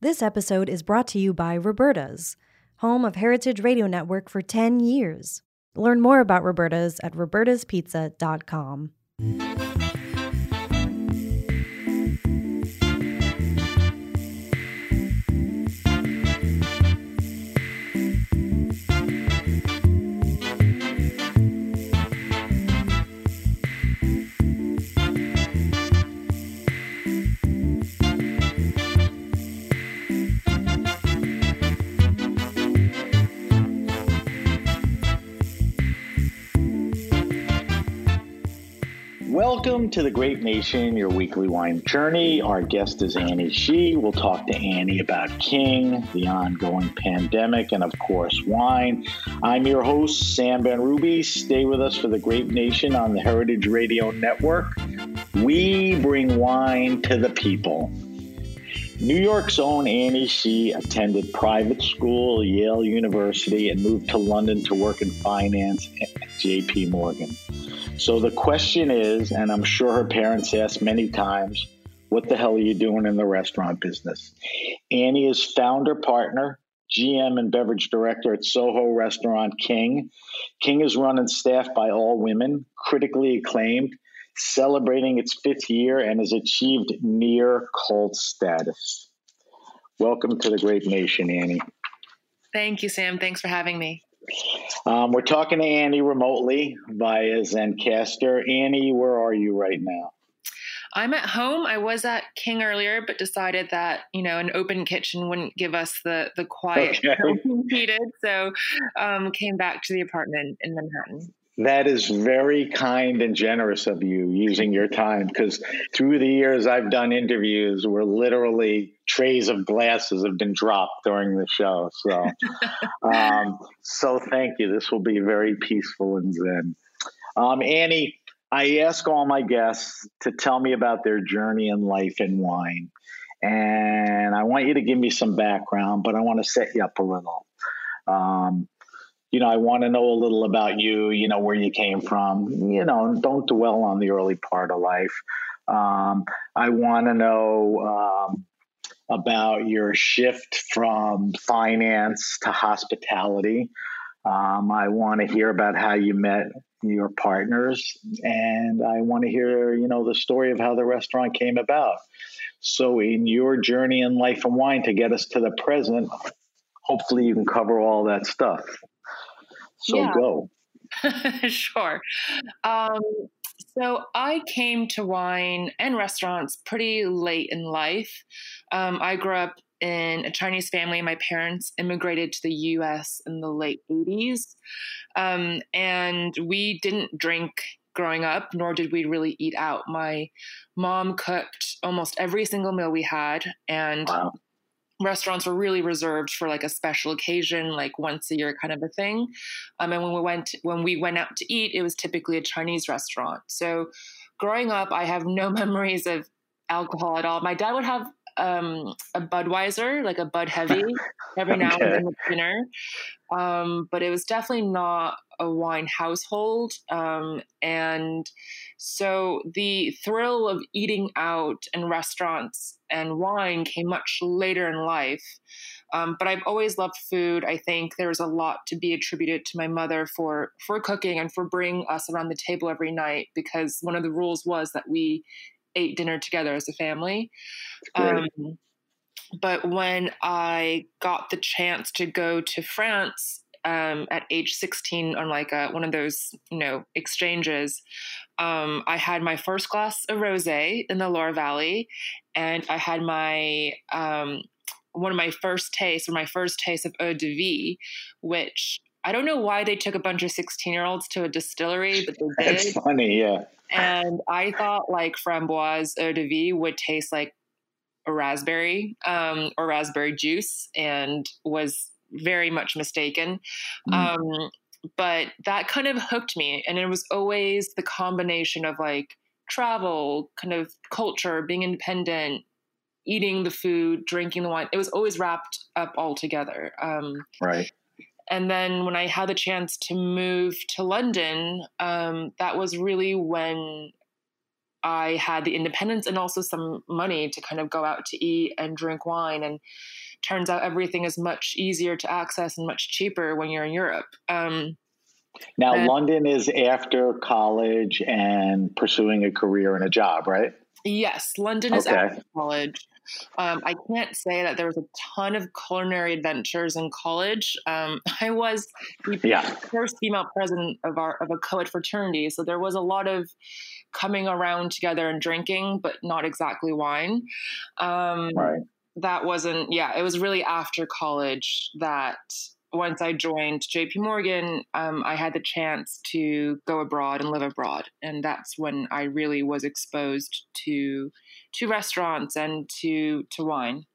This episode is brought to you by Roberta's, home of Heritage Radio Network for 10 years. Learn more about Roberta's at robertaspizza.com. Welcome to The Grape Nation, your weekly wine journey. Our guest is Annie Shih. We'll talk to Annie about King, the ongoing pandemic, and of course, wine. I'm your host, Sam Benrubi. Stay with us for The Grape Nation on the Heritage Radio Network. We bring wine to the people. New York's own Annie Shih attended private school, Yale University, and moved to London to work in finance at J.P. Morgan. So the question is, and I'm sure her parents asked many times, what the hell are you doing in the restaurant business? Annie is founder, partner, GM, and beverage director at Soho restaurant King. King is run and staffed by all women, critically acclaimed, celebrating its 5th year, and has achieved near cult status. Welcome to the Grape Nation, Annie. Thank you, Sam. Thanks for having me. We're talking to Annie remotely via Zencastr. Annie, where are you right now? I'm at home. I was at King earlier, but decided that, an open kitchen wouldn't give us the quiet we needed. So came back to the apartment in Manhattan. That is very kind and generous of you using your time, because through the years I've done interviews where literally trays of glasses have been dropped during the show. So, so thank you. This will be very peaceful and zen. Annie, I ask all my guests to tell me about their journey in life and wine. And I want you to give me some background, but I want to set you up a little. I want to know a little about you, where you came from, don't dwell on the early part of life. I want to know about your shift from finance to hospitality. I want to hear about how you met your partners, and I want to hear, the story of how the restaurant came about. So in your journey in life and wine to get us to the present, hopefully you can cover all that stuff. So yeah. Go. Sure. So I came to wine and restaurants pretty late in life. I grew up in a Chinese family. My parents immigrated to the U.S. in the late 80s. And we didn't drink growing up, nor did we really eat out. My mom cooked almost every single meal we had. And wow. Restaurants were really reserved for like a special occasion, like once a year kind of a thing. And when we went out to eat, it was typically a Chinese restaurant. So growing up, I have no memories of alcohol at all. My dad would have a Budweiser, like a Bud Heavy, every now and then with dinner. But it was definitely not a wine household. And so the thrill of eating out in restaurants and wine came much later in life. But I've always loved food. I think there's a lot to be attributed to my mother for cooking and for bringing us around the table every night, because one of the rules was that we ate dinner together as a family. But when I got the chance to go to France at age 16 on like one of those, exchanges, I had my first glass of rosé in the Loire Valley, and I had my one of my first tastes, of eau de vie, which I don't know why they took a bunch of 16-year-olds to a distillery, but they did. That's funny, yeah. And I thought like framboise eau de vie would taste like a raspberry or raspberry juice, and was very much mistaken. But that kind of hooked me. And it was always the combination of like travel, kind of culture, being independent, eating the food, drinking the wine. It was always wrapped up all together. Right. And then when I had the chance to move to London, that was really when I had the independence and also some money to kind of go out to eat and drink wine. And turns out everything is much easier to access and much cheaper when you're in Europe. Now, London is after college and pursuing a career and a job, right? Yes, London is after college. I can't say that there was a ton of culinary adventures in college. I was the first female president of a co-ed fraternity, so there was a lot of coming around together and drinking, but not exactly wine. Right. That wasn't. Yeah, it was really after college that once I joined JP Morgan, I had the chance to go abroad and live abroad. And that's when I really was exposed to restaurants and to wine.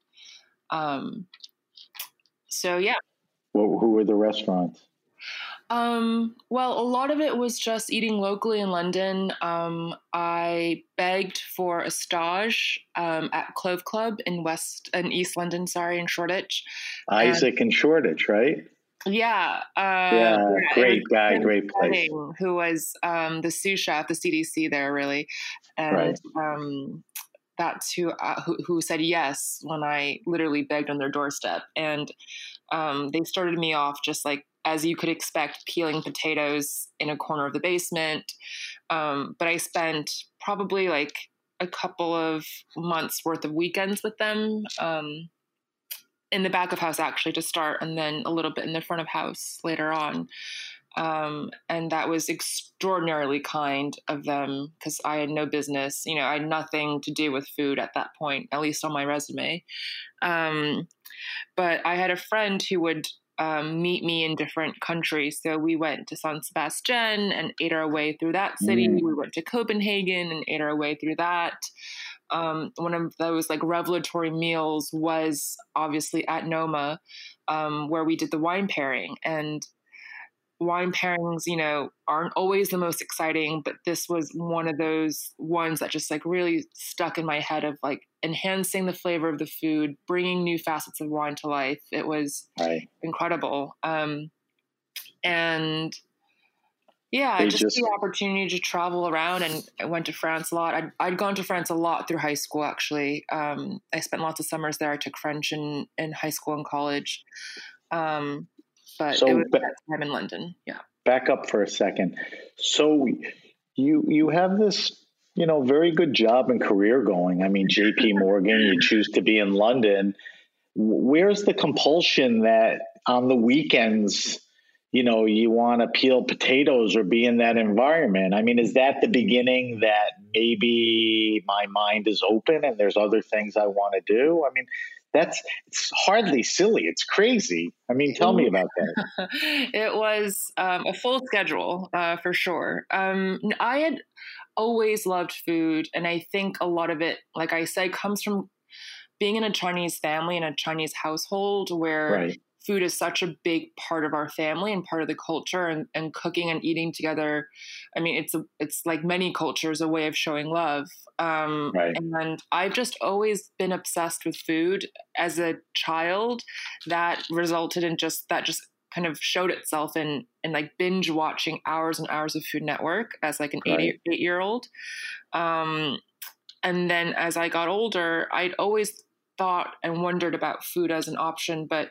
So, yeah. Well, who were the restaurants? Well, a lot of it was just eating locally in London. I begged for a stage at Clove Club in East London, in Shoreditch. Isaac and Shoreditch, right? Yeah. Great guy, great place. Who was the sous chef, the CDC there, really. And that's who said yes when I literally begged on their doorstep. And they started me off just like, as you could expect, peeling potatoes in a corner of the basement. But I spent probably like a couple of months worth of weekends with them in the back of house, actually, to start, and then a little bit in the front of house later on. And that was extraordinarily kind of them because I had no business, I had nothing to do with food at that point, at least on my resume. But I had a friend who would meet me in different countries. So we went to San Sebastian and ate our way through that city. We went to Copenhagen and ate our way through that. One of those like revelatory meals was obviously at Noma, where we did the wine pairing. And wine pairings, aren't always the most exciting, but this was one of those ones that just like really stuck in my head of like enhancing the flavor of the food, bringing new facets of wine to life. It was incredible. And yeah, the opportunity to travel around, and I went to France a lot. I'd gone to France a lot through high school, actually. I spent lots of summers there. I took French in high school and college. But it was that time in London. Yeah. Back up for a second. So you have this, very good job and career going. I mean, JP Morgan, you choose to be in London. Where's the compulsion that on the weekends, you want to peel potatoes or be in that environment? I mean, is that the beginning that maybe my mind is open and there's other things I want to do? I mean, it's hardly silly. It's crazy. I mean, tell me about that. It was a full schedule for sure. I had always loved food. And I think a lot of it, like I said, comes from being in a Chinese family, in a Chinese household where food is such a big part of our family and part of the culture, and cooking and eating together. I mean, it's like many cultures, a way of showing love. And I've just always been obsessed with food as a child. That resulted in just kind of showed itself in like binge watching hours and hours of Food Network as like an 8-year-old. And then as I got older, I'd always thought and wondered about food as an option, but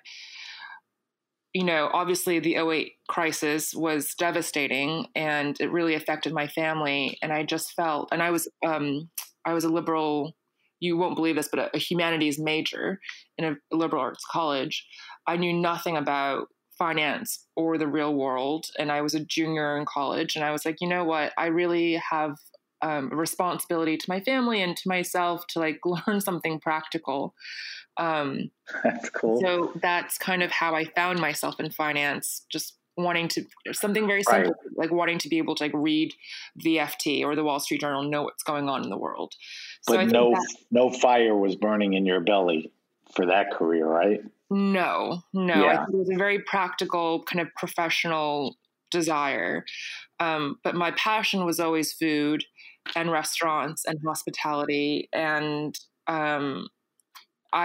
obviously the 2008 crisis was devastating and it really affected my family. And I just felt, and I was a liberal, you won't believe this, but a humanities major in a liberal arts college. I knew nothing about finance or the real world. And I was a junior in college, and I was like, you know what? I really have a responsibility to my family and to myself to like learn something practical. That's cool. So that's kind of how I found myself in finance, just wanting to, something very simple, like wanting to be able to like read the FT or the Wall Street Journal, know what's going on in the world. But no fire was burning in your belly for that career, right? No. Yeah. I think it was a very practical kind of professional desire. But my passion was always food and restaurants and hospitality. And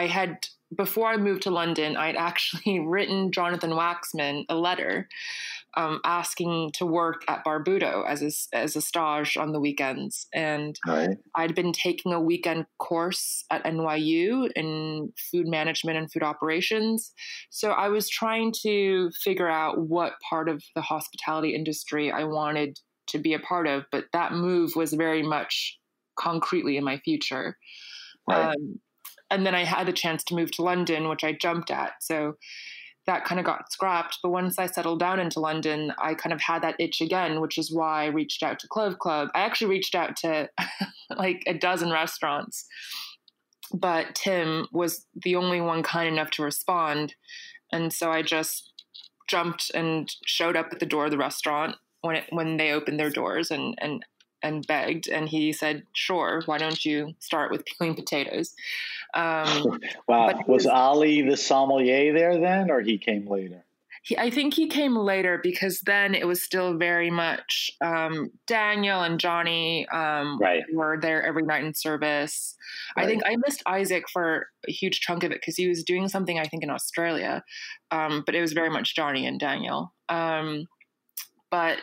before I moved to London, I'd actually written Jonathan Waxman a letter asking to work at Barbudo as a stage on the weekends. And Right. I'd been taking a weekend course at NYU in food management and food operations. So I was trying to figure out what part of the hospitality industry I wanted to be a part of, but that move was very much concretely in my future. Right. And then I had a chance to move to London, which I jumped at. So that kind of got scrapped. But once I settled down into London, I kind of had that itch again, which is why I reached out to Clove Club. I actually reached out to like a dozen restaurants, but Tim was the only one kind enough to respond. And so I just jumped and showed up at the door of the restaurant when they opened their doors and begged. And he said, sure, why don't you start with peeling potatoes? Wow. Was Ali the sommelier there then, or he came later? I think he came later, because then it was still very much Daniel and Johnny were there every night in service. Right. I think I missed Isaac for a huge chunk of it because he was doing something, I think, in Australia. But it was very much Johnny and Daniel. That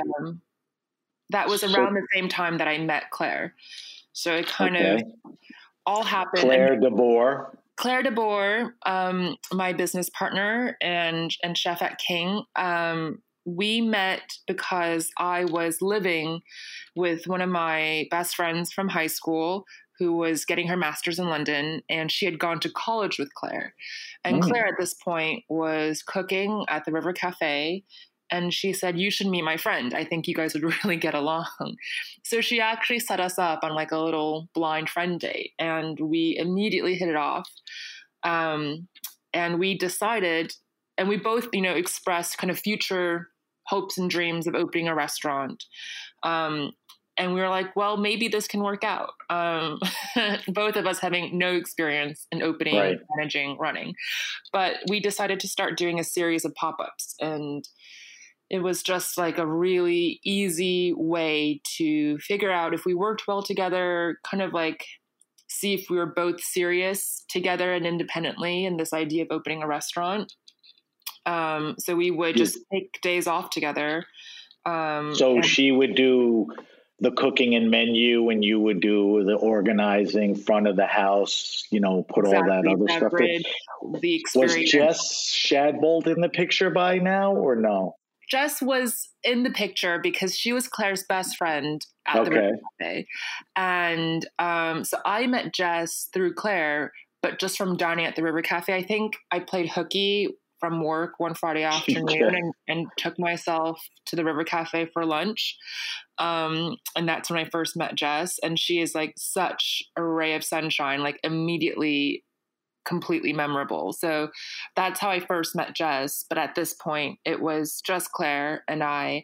was around the same time that I met Claire. So it kind of all happened. Claire DeBoer, my business partner and chef at King, we met because I was living with one of my best friends from high school who was getting her master's in London, and she had gone to college with Claire. And Claire at this point was cooking at the River Cafe. And she said, you should meet my friend. I think you guys would really get along. So she actually set us up on like a little blind friend date. And we immediately hit it off. And we decided, and we both, expressed kind of future hopes and dreams of opening a restaurant. And we were like, well, maybe this can work out. Both of us having no experience in opening, managing, running. But we decided to start doing a series of pop-ups. And it was just like a really easy way to figure out if we worked well together, kind of like see if we were both serious together and independently in this idea of opening a restaurant. So we would just take days off together. So she would do the cooking and menu, and you would do the organizing, front of the house, put all that other stuff in. The experience. Was Jess Shadbolt in the picture by now or no? Jess was in the picture because she was Claire's best friend at the River Cafe. And so I met Jess through Claire, but just from dining at the River Cafe. I think I played hooky from work one Friday afternoon and took myself to the River Cafe for lunch. And that's when I first met Jess. And she is like such a ray of sunshine, like immediately completely memorable. So that's how I first met Jess. But at this point, it was just Claire and I.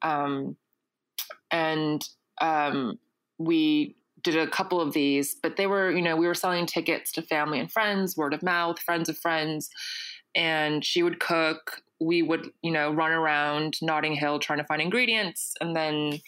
We did a couple of these, but they were, we were selling tickets to family and friends, word of mouth, friends of friends. And she would cook. We would, run around Notting Hill trying to find ingredients. And then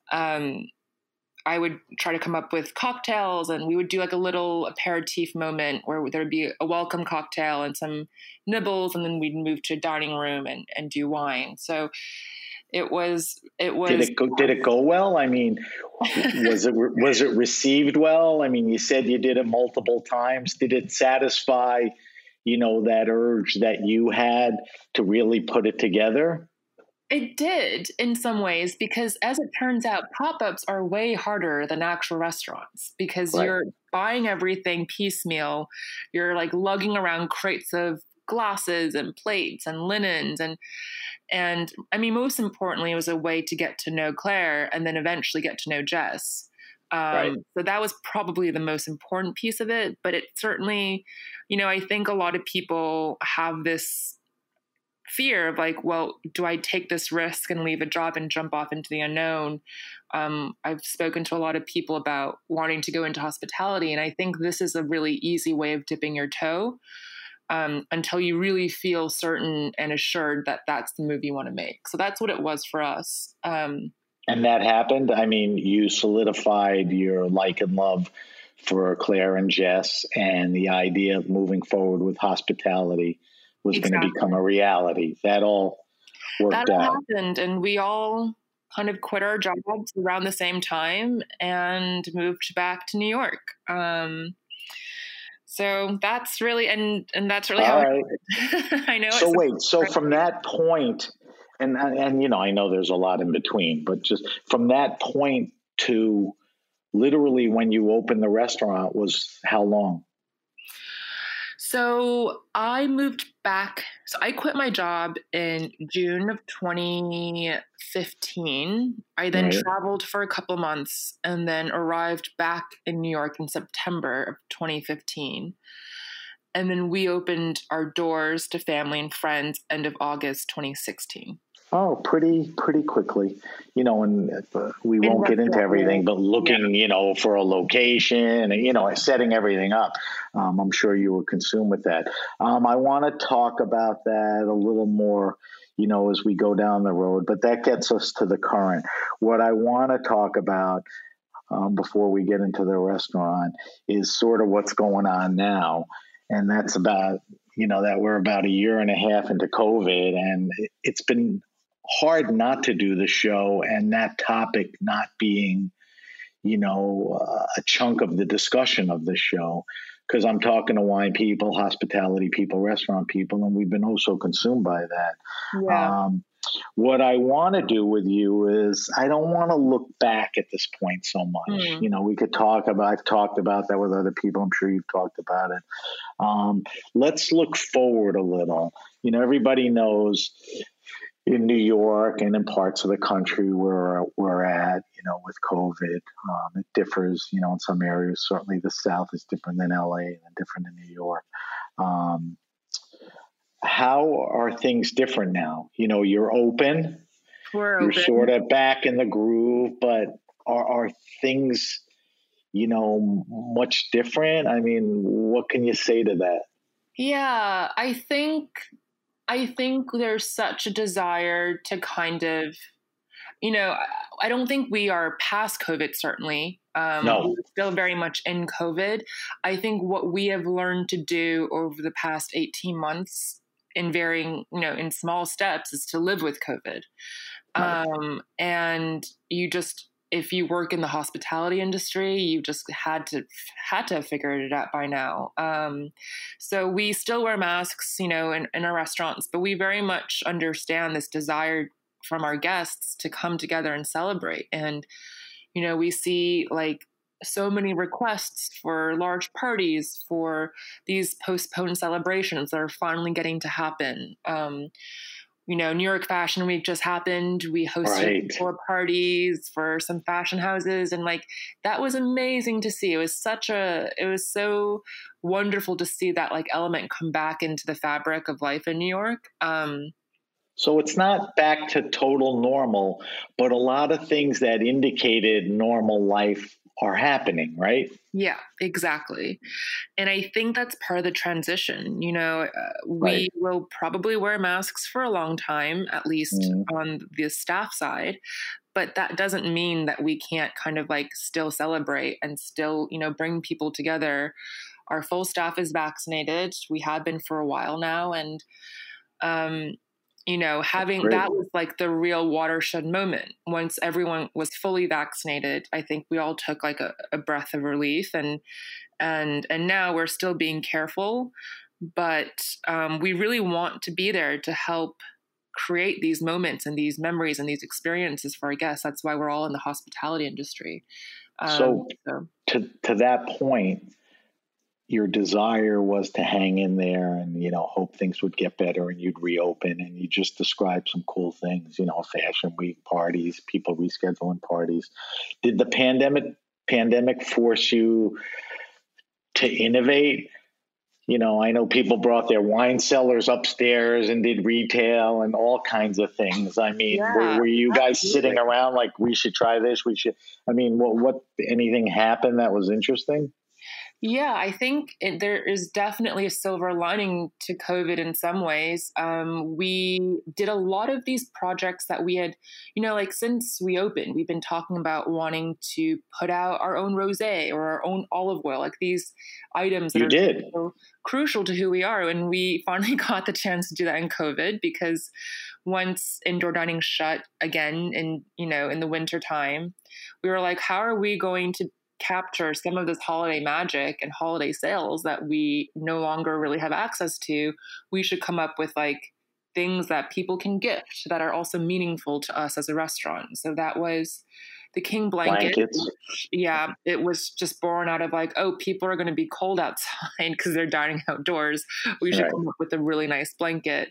I would try to come up with cocktails, and we would do like a little aperitif moment where there'd be a welcome cocktail and some nibbles, and then we'd move to a dining room and do wine. So it was. Did it go well? I mean, was it received well? I mean, you said you did it multiple times. Did it satisfy, that urge that you had to really put it together? It did in some ways, because as it turns out, pop-ups are way harder than actual restaurants because you're buying everything piecemeal. You're like lugging around crates of glasses and plates and linens. And I mean, most importantly, it was a way to get to know Claire and then eventually get to know Jess. So that was probably the most important piece of it. But it certainly, I think a lot of people have this fear of like, well, do I take this risk and leave a job and jump off into the unknown? I've spoken to a lot of people about wanting to go into hospitality. And I think this is a really easy way of dipping your toe until you really feel certain and assured that that's the move you want to make. So that's what it was for us. And that happened. I mean, you solidified your like and love for Claire and Jess, and the idea of moving forward with hospitality was going to become a reality. That all worked that all out? happened, and we all kind of quit our jobs around the same time and moved back to New York. So that's really, and that's really All how right. it I know So it's wait, so from that point, and you know, I know there's a lot in between, but just from that point to literally when you opened the restaurant was how long? So I moved back. So I quit my job in June of 2015. I then Right. traveled for a couple months and then arrived back in New York in September of 2015. And then we opened our doors to family and friends end of August 2016. Oh, pretty quickly, you know, and we In won't get into restaurant everything, world, but yeah. looking, you know, for a location and, you know, setting everything up. I'm sure you were consumed with that. I want to talk about that a little more, you know, as we go down the road, but that gets us to the current. What I want to talk about before we get into the restaurant is sort of what's going on now. And that's about, you know, that we're about a year and a half into COVID, and it's been hard not to do the show and that topic not being, you know, a chunk of the discussion of the show. Because I'm talking to wine people, hospitality people, restaurant people, and we've been oh so consumed by that. Yeah. What I want to do with you is I don't want to look back at this point so much. You know, we could talk about, I've talked about that with other people. I'm sure you've talked about it. Let's look forward a little. You know, everybody knows in New York and in parts of the country where we're at, you know, with COVID, it differs, you know, in some areas. Certainly the South is different than LA and different in New York. How are things different now? You know, you're open, We're you're open. sort of back in the groove, but are things, you know, much different? I mean, what can you say to that? Yeah, I think there's such a desire to kind of, you know, I don't think we are past COVID, certainly. No. We're still very much in COVID. I think what we have learned to do over the past 18 months in varying, you know, in small steps is to live with COVID. Right. And you just, if you work in the hospitality industry, you just had to have figured it out by now. So we still wear masks, you know, in our restaurants, but we very much understand this desire from our guests to come together and celebrate. And, you know, we see like so many requests for large parties, for these postponed celebrations that are finally getting to happen. You know, New York Fashion Week just happened. We hosted 4 parties for some fashion houses, and like that was amazing to see. It was so wonderful to see that like element come back into the fabric of life in New York. So it's not back to total normal, but a lot of things that indicated normal life are happening, right? Yeah, exactly. And I think that's part of the transition. You know, we will probably wear masks for a long time, at least on the staff side. But that doesn't mean that we can't kind of like still celebrate and still, you know, bring people together. Our full staff is vaccinated. We have been for a while now. And, you know, having that was like the real watershed moment. Once everyone was fully vaccinated, I think we all took like a breath of relief, and now we're still being careful, but we really want to be there to help create these moments and these memories and these experiences for our guests. That's why we're all in the hospitality industry. So to that point, your desire was to hang in there and, you know, hope things would get better and you'd reopen, and you just described some cool things, you know, fashion week parties, people rescheduling parties. Did the pandemic force you to innovate? You know, I know people brought their wine cellars upstairs and did retail and all kinds of things. I mean, were you guys sitting around like, we should try this? I mean, what anything happened that was interesting? Yeah, I think there is definitely a silver lining to COVID in some ways. We did a lot of these projects that we had, like since we opened, we've been talking about wanting to put out our own rosé or our own olive oil, like these items that You are did. so crucial to who we are. And we finally got the chance to do that in COVID because once indoor dining shut again in the winter time, we were like, how are we going to capture some of this holiday magic and holiday sales that we no longer really have access to? We should come up with like things that people can gift that are also meaningful to us as a restaurant. So that was the King blanket. Blankets. Yeah, it was just born out of like, oh, people are going to be cold outside because they're dining outdoors. We should come up with a really nice blanket.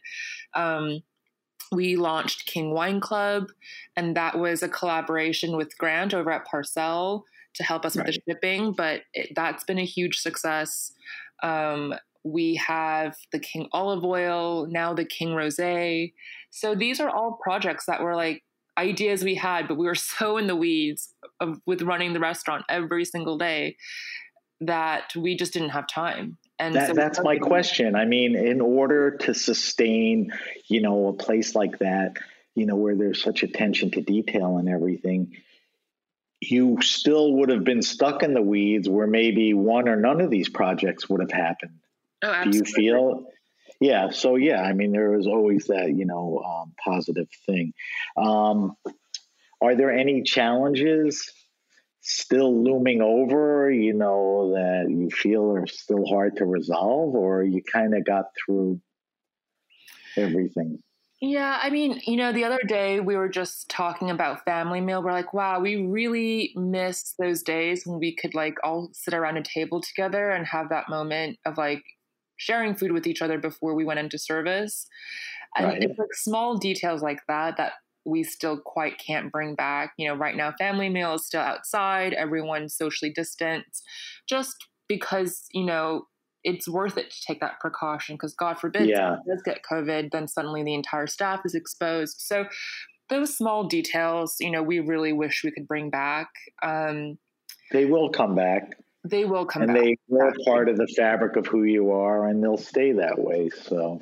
We launched King Wine Club, and that was a collaboration with Grant over at Parcel to help us with the shipping, but that's been a huge success. We have the King Olive Oil, now the King Rosé. So these are all projects that were like ideas we had, but we were so in the weeds with running the restaurant every single day that we just didn't have time. And that's my question. I mean, in order to sustain, a place like that, where there's such attention to detail and everything, you still would have been stuck in the weeds where maybe one or none of these projects would have happened. Oh, absolutely. Do you feel? Yeah. So, yeah, I mean, there is always that, positive thing. Are there any challenges still looming over, that you feel are still hard to resolve, or you kind of got through everything? Yeah, I mean, the other day we were just talking about family meal. We're like, wow, we really miss those days when we could like all sit around a table together and have that moment of like sharing food with each other before we went into service. And it's like small details like that we still quite can't bring back. Right now, family meal is still outside, everyone's socially distanced, just because, it's worth it to take that precaution because God forbid someone does get COVID, then suddenly the entire staff is exposed. So those small details, we really wish we could bring back. They will come back. They will come back. And they are part of the fabric of who you are, and they'll stay that way. So,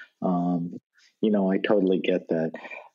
I totally get that.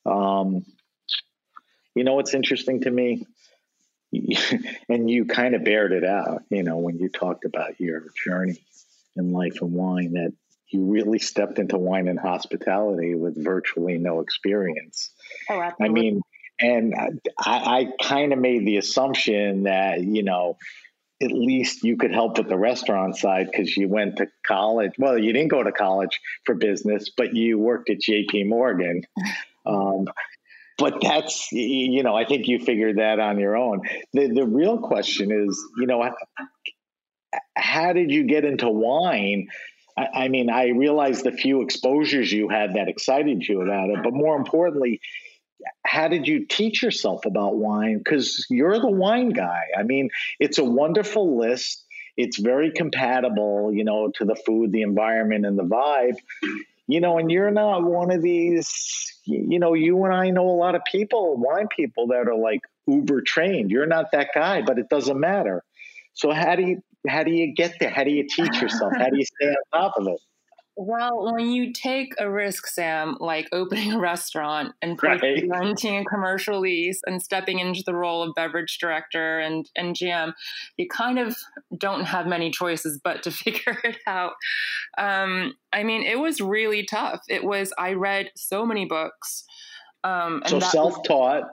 What's interesting to me, and you kind of bared it out, when you talked about your journey in life and wine, that you really stepped into wine and hospitality with virtually no experience. Oh, absolutely. I mean, and I kind of made the assumption that, at least you could help with the restaurant side because you went to college. Well, you didn't go to college for business, but you worked at JP Morgan. But that's, I think you figured that on your own. The real question is, how did you get into wine? I mean, I realized the few exposures you had that excited you about it, but more importantly, how did you teach yourself about wine? Because you're the wine guy. I mean, it's a wonderful list. It's very compatible, to the food, the environment, and the vibe. And you're not one of these, you and I know a lot of people, wine people that are like uber trained. You're not that guy, but it doesn't matter. So how do you get there? How do you teach yourself? How do you stay on top of it? Well, when you take a risk, Sam, like opening a restaurant and renting a commercial lease and stepping into the role of beverage director and GM, you kind of don't have many choices but to figure it out. I mean, it was really tough. I read so many books. So self-taught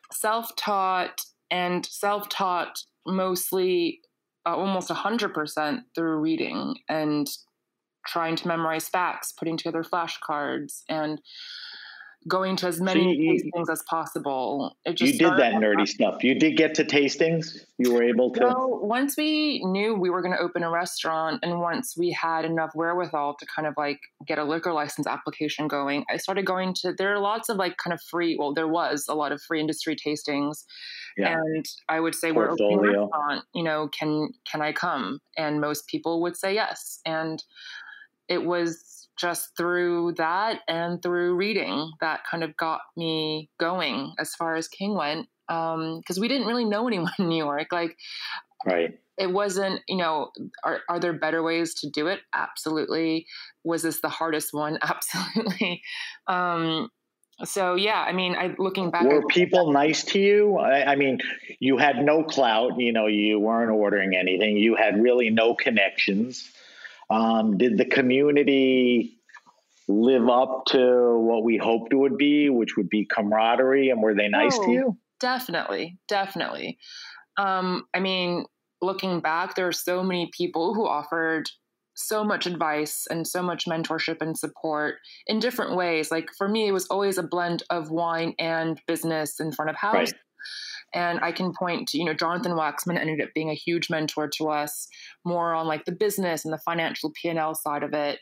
mostly almost 100% through reading and trying to memorize facts, putting together flashcards, and going to as many tastings as possible. You did that nerdy stuff. You did get to tastings? You were able to? Well, once we knew we were going to open a restaurant and once we had enough wherewithal to kind of like get a liquor license application going, I started going to, there are lots of like kind of free, well, there was a lot of free industry tastings. Yeah. And I would say, we're opening a restaurant, can I come? And most people would say yes. And it was just through that and through reading that kind of got me going as far as King went. Because we didn't really know anyone in New York. Like, right. it wasn't, are there better ways to do it? Absolutely. Was this the hardest one? Absolutely. So yeah, I mean, looking back, were people nice to you? I mean, you had no clout, you weren't ordering anything. You had really no connections. Did the community live up to what we hoped it would be, which would be camaraderie? And were they nice to you? Definitely. Definitely. I mean, looking back, there are so many people who offered so much advice and so much mentorship and support in different ways. Like for me, it was always a blend of wine and business in front of house. Right. And I can point to, Jonathan Waxman ended up being a huge mentor to us, more on like the business and the financial P&L side of it.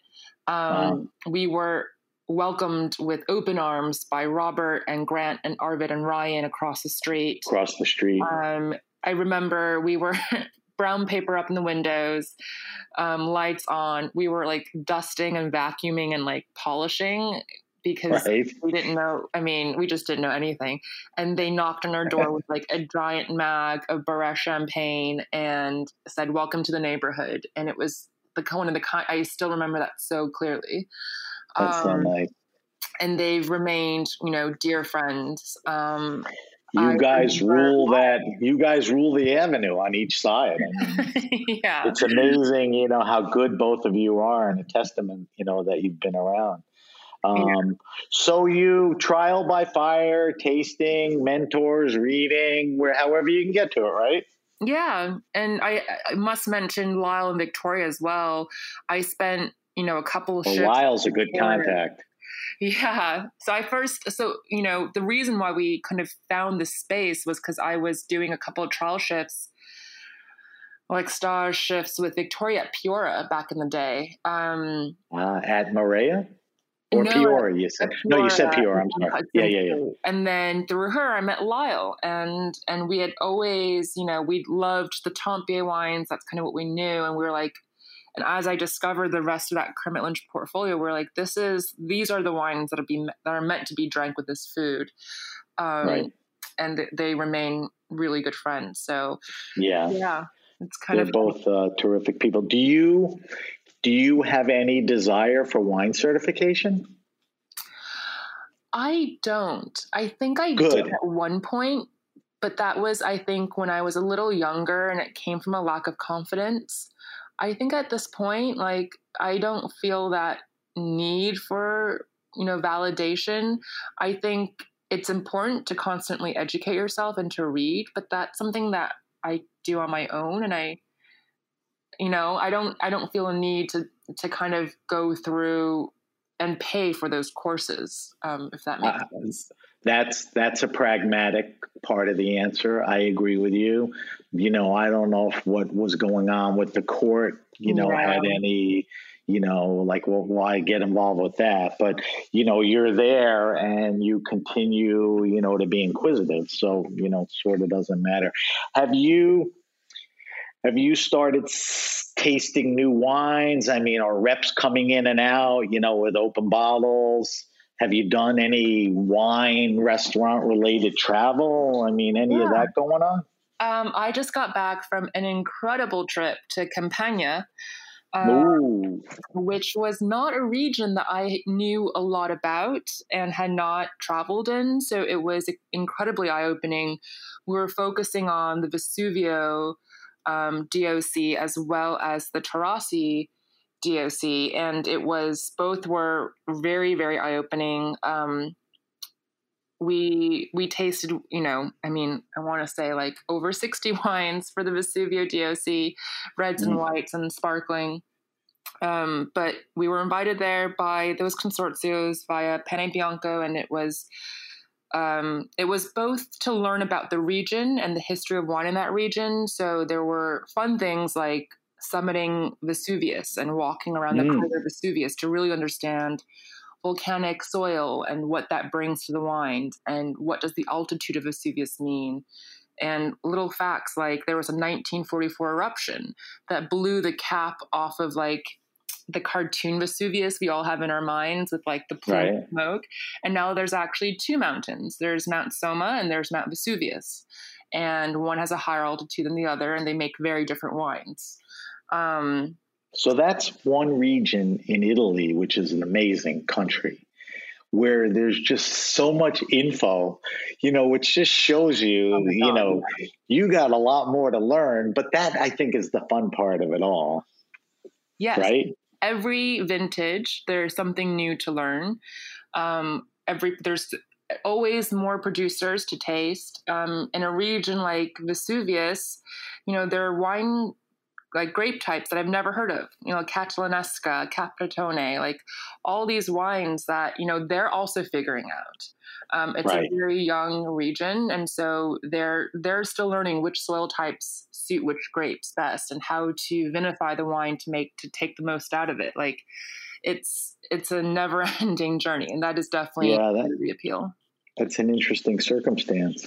We were welcomed with open arms by Robert and Grant and Arvid and Ryan across the street. I remember we were brown paper up in the windows, lights on. We were like dusting and vacuuming and like polishing because we didn't know. I mean, we just didn't know anything. And they knocked on our door with like a giant mag of Barré champagne and said, "Welcome to the neighborhood." And it was one of the kind. I still remember that so clearly. That's so nice. And they've remained, dear friends. You guys rule the avenue on each side. I mean, yeah, it's amazing, how good both of you are, and a testament, that you've been around. So you trial by fire, tasting, mentors, reading, however you can get to it, right? Yeah. And I must mention Lyle and Victoria as well. I spent, a couple of shifts. Lyle's a good contact. Yeah. So the reason why we kind of found this space was because I was doing a couple of trial shifts, like stage shifts with Victoria at Piora back in the day. At Maria? Or no, Piora, you said. No, you said Piora. I'm sorry. Yeah. And then through her, I met Lyle, and we had always, we loved the Tempier wines. That's kind of what we knew, and we were like, and as I discovered the rest of that Kermit Lynch portfolio, we're like, these are the wines that are meant to be drank with this food, right? And they remain really good friends. So yeah, it's kind They're both terrific people. Do you have any desire for wine certification? I don't. I think I did at one point, but that was, I think, when I was a little younger and it came from a lack of confidence. I think at this point, like, I don't feel that need for, validation. I think it's important to constantly educate yourself and to read, but that's something that I do on my own. And I don't feel a need to kind of go through and pay for those courses, if that makes sense. That's a pragmatic part of the answer. I agree with you. I don't know if what was going on with the court, had any, why get involved with that? But, you're there and you continue, to be inquisitive. So, sort of doesn't matter. Have you started tasting new wines? I mean, are reps coming in and out, with open bottles? Have you done any wine restaurant related travel? I mean, any of that going on? I just got back from an incredible trip to Campania, which was not a region that I knew a lot about and had not traveled in. So it was incredibly eye-opening. We were focusing on the Vesuvio DOC as well as the Taurasi DOC, and both were very, very eye-opening. We tasted, I want to say like over 60 wines for the Vesuvio DOC, reds and whites and sparkling. But we were invited there by those consortios via Pane Bianco, and it was both to learn about the region and the history of wine in that region. So there were fun things like summiting Vesuvius and walking around the crater of Vesuvius to really understand volcanic soil and what that brings to the wine, and what does the altitude of Vesuvius mean. And little facts like there was a 1944 eruption that blew the cap off of like the cartoon Vesuvius we all have in our minds with like the plume of smoke. And now there's actually two mountains. There's Mount Soma and there's Mount Vesuvius. and one has a higher altitude than the other, and they make very different wines. So that's one region in Italy, which is an amazing country, where there's just so much info, which just shows you, you got a lot more to learn. But that, I think, is the fun part of it all. Yes. Right? Every vintage, there's something new to learn. There's always more producers to taste. In a region like Vesuvius, there are wine like grape types that I've never heard of, Catalanesca, Capratone, like all these wines that, they're also figuring out. It's right. a very young region. And so they're still learning which soil types suit which grapes best and how to vinify the wine to take the most out of it. Like it's a never ending journey. And that is definitely the appeal. That's an interesting circumstance.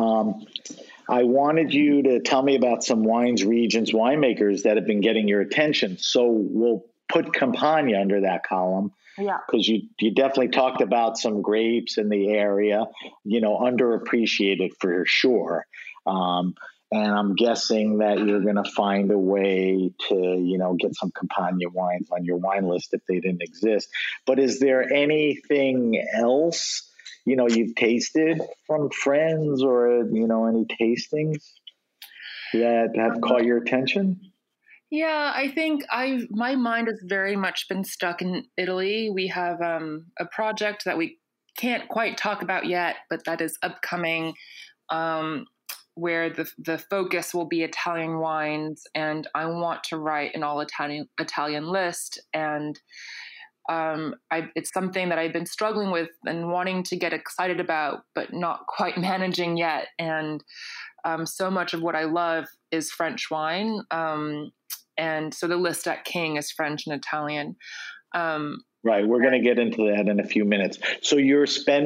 I wanted you to tell me about some wines, regions, winemakers that have been getting your attention. So we'll put Campania under that column. Yeah. Because you definitely talked about some grapes in the area, underappreciated for sure. And I'm guessing that you're going to find a way to, get some Campania wines on your wine list if they didn't exist. But is there anything else you've tasted from friends or, any tastings that have caught your attention? Yeah, I think my mind has very much been stuck in Italy. We have a project that we can't quite talk about yet, but that is upcoming, where the focus will be Italian wines, and I want to write an all Italian list. And it's something that I've been struggling with and wanting to get excited about, but not quite managing yet. And so much of what I love is French wine. And so the list at King is French and Italian. Right. We're going to get into that in a few minutes. So you're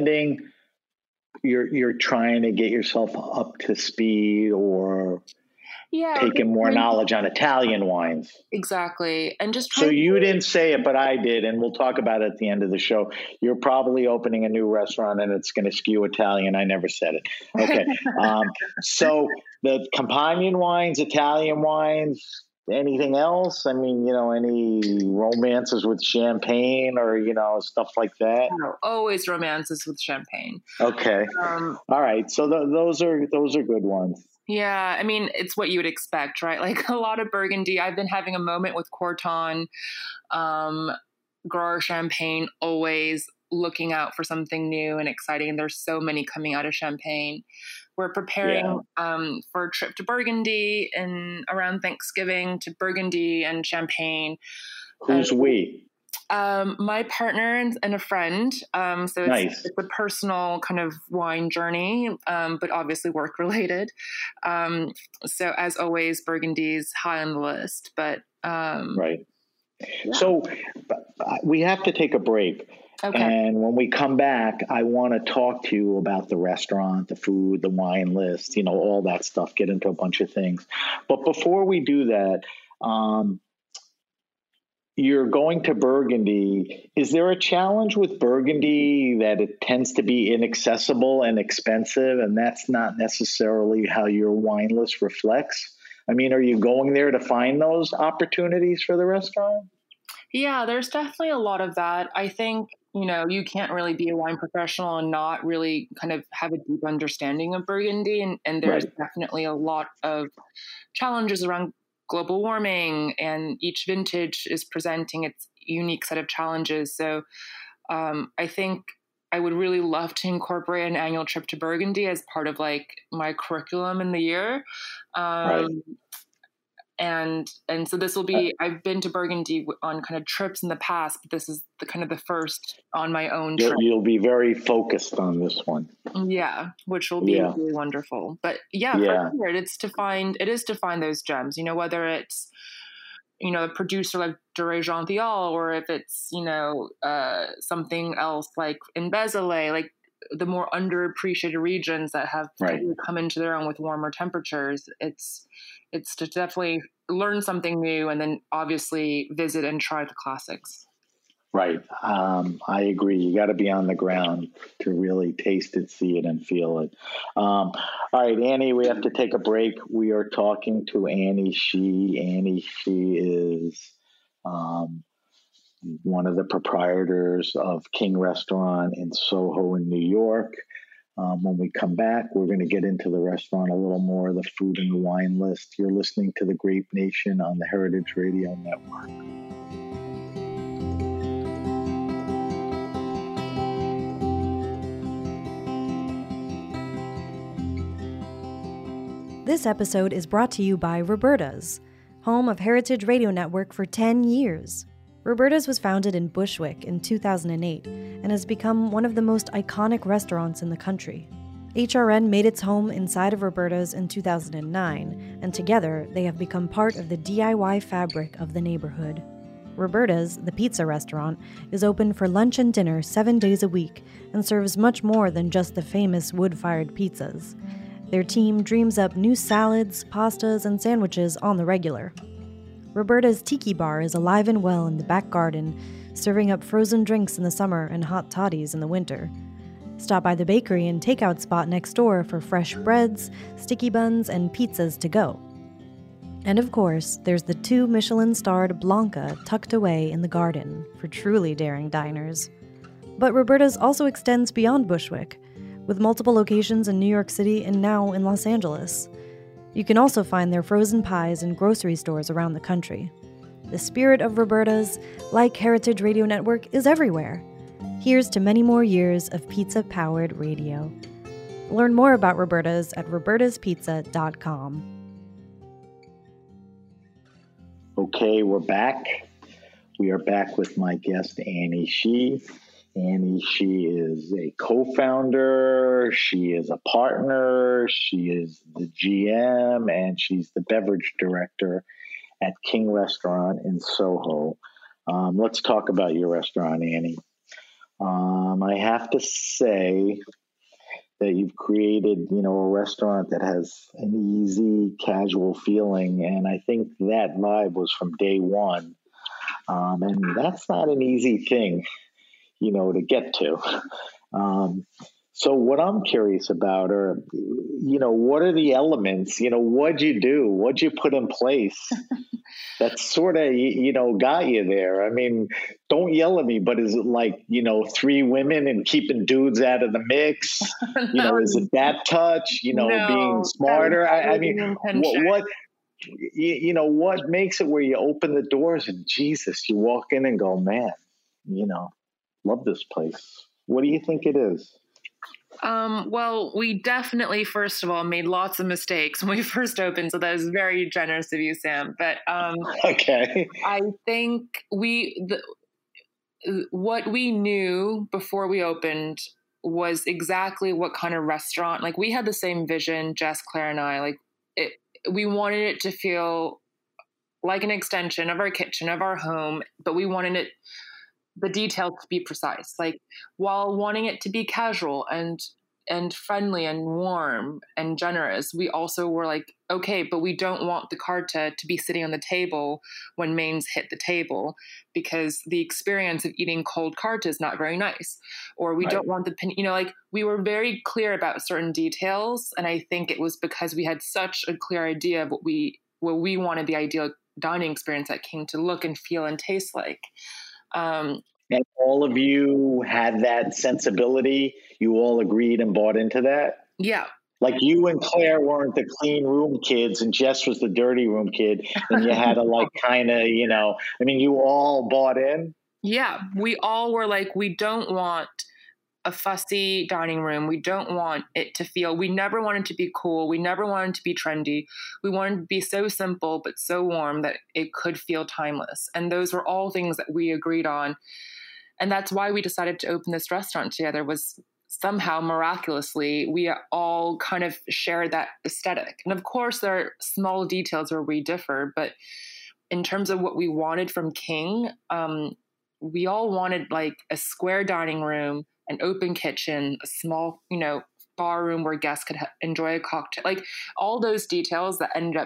trying to get yourself up to speed or taking more knowledge on Italian wines. Exactly. And just so you didn't say it, but I did, and we'll talk about it at the end of the show. You're probably opening a new restaurant and it's going to skew Italian. I never said it. Okay. So the Campanian wines, Italian wines, anything else? I mean, any romances with champagne or, stuff like that? No, always romances with champagne. Okay. All right. So those are good ones. Yeah, I mean, it's what you would expect, right? Like a lot of Burgundy. I've been having a moment with Corton, Grower Champagne, always looking out for something new and exciting. There's so many coming out of Champagne. We're preparing for a trip to Burgundy and around Thanksgiving to Burgundy and Champagne. Who's we? My partner and a friend. So it's a personal kind of wine journey, but obviously work related. So as always, Burgundy's high on the list, but right. Yeah. So we have to take a break. Okay. And when we come back, I want to talk to you about the restaurant, the food, the wine list, all that stuff, get into a bunch of things. But before we do that, you're going to Burgundy. Is there a challenge with Burgundy that it tends to be inaccessible and expensive, and that's not necessarily how your wine list reflects? I mean, are you going there to find those opportunities for the restaurant? Yeah, there's definitely a lot of that. I think, you can't really be a wine professional and not really kind of have a deep understanding of Burgundy. And there's definitely a lot of challenges around global warming, and each vintage is presenting its unique set of challenges. So I think I would really love to incorporate an annual trip to Burgundy as part of like my curriculum in the year. And so this will be, I've been to Burgundy on kind of trips in the past, but this is the first on my own trip. You'll be very focused on this one. Yeah, which will be really wonderful. But for sure, it is to find those gems, whether it's, a producer like Durée Jean Vial, or if it's, something else like in Bézalé, like the more underappreciated regions that have come into their own with warmer temperatures. It's to definitely learn something new and then obviously visit and try the classics. Right. I agree. You got to be on the ground to really taste it, see it, and feel it. All right, Annie, we have to take a break. We are talking to Annie Shi. Annie Shi is one of the proprietors of King Restaurant in Soho in New York. When we come back, we're going to get into the restaurant a little more, the food and the wine list. You're listening to The Grape Nation on the Heritage Radio Network. This episode is brought to you by Roberta's, home of Heritage Radio Network for 10 years. Roberta's was founded in Bushwick in 2008 and has become one of the most iconic restaurants in the country. HRN made its home inside of Roberta's in 2009, and together they have become part of the DIY fabric of the neighborhood. Roberta's, the pizza restaurant, is open for lunch and dinner 7 days a week and serves much more than just the famous wood-fired pizzas. Their team dreams up new salads, pastas, and sandwiches on the regular. Roberta's Tiki Bar is alive and well in the back garden, serving up frozen drinks in the summer and hot toddies in the winter. Stop by the bakery and takeout spot next door for fresh breads, sticky buns, and pizzas to go. And of course, there's the 2 Michelin-starred Blanca tucked away in the garden for truly daring diners. But Roberta's also extends beyond Bushwick, with multiple locations in New York City and now in Los Angeles. You can also find their frozen pies in grocery stores around the country. The spirit of Roberta's, like Heritage Radio Network, is everywhere. Here's to many more years of pizza-powered radio. Learn more about Roberta's at robertaspizza.com. Okay, we're back. We are back with my guest, Annie Shi. Annie Shi is a co-founder, she is a partner, she is the GM, and she's the beverage director at King Restaurant in Soho. Let's talk about your restaurant, Annie. I have to say that you've created, a restaurant that has an easy, casual feeling, and I think that vibe was from day one. And that's not an easy thing, to get to. So what I'm curious about are, what are the elements? What'd you do? What'd you put in place that sort of, got you there? I mean, don't yell at me, but is it like, 3 women and keeping dudes out of the mix? No. Is it that touch, No, being smarter? I mean, what makes it where you open the doors and Jesus, you walk in and go, man, love this place. What do you think it is? Well, we definitely, first of all, made lots of mistakes when we first opened, so that is very generous of you, Sam. But okay, I think what we knew before we opened was exactly what kind of restaurant. Like, we had the same vision, Jess, Claire, and I. We wanted it to feel like an extension of our kitchen, of our home, but we wanted the details to be precise, like while wanting it to be casual and friendly and warm and generous. We also were like, okay, but we don't want the carta to be sitting on the table when mains hit the table, because the experience of eating cold carta is not very nice. Or we don't want we were very clear about certain details. And I think it was because we had such a clear idea of what we wanted the ideal dining experience at King to look and feel and taste like. And all of you had that sensibility. You all agreed and bought into that? Yeah. Like you and Claire weren't the clean room kids and Jess was the dirty room kid. And you had to you all bought in? Yeah. We all were like, we don't want a fussy dining room. We don't want it to feel, we never wanted to be cool. We never wanted to be trendy. We wanted to be so simple, but so warm that it could feel timeless. And those were all things that we agreed on. And that's why we decided to open this restaurant together, was somehow miraculously, we all kind of shared that aesthetic. And of course, there are small details where we differ, but in terms of what we wanted from King, we all wanted like a square dining room, an open kitchen, a small, bar room where guests could enjoy a cocktail, like all those details that ended up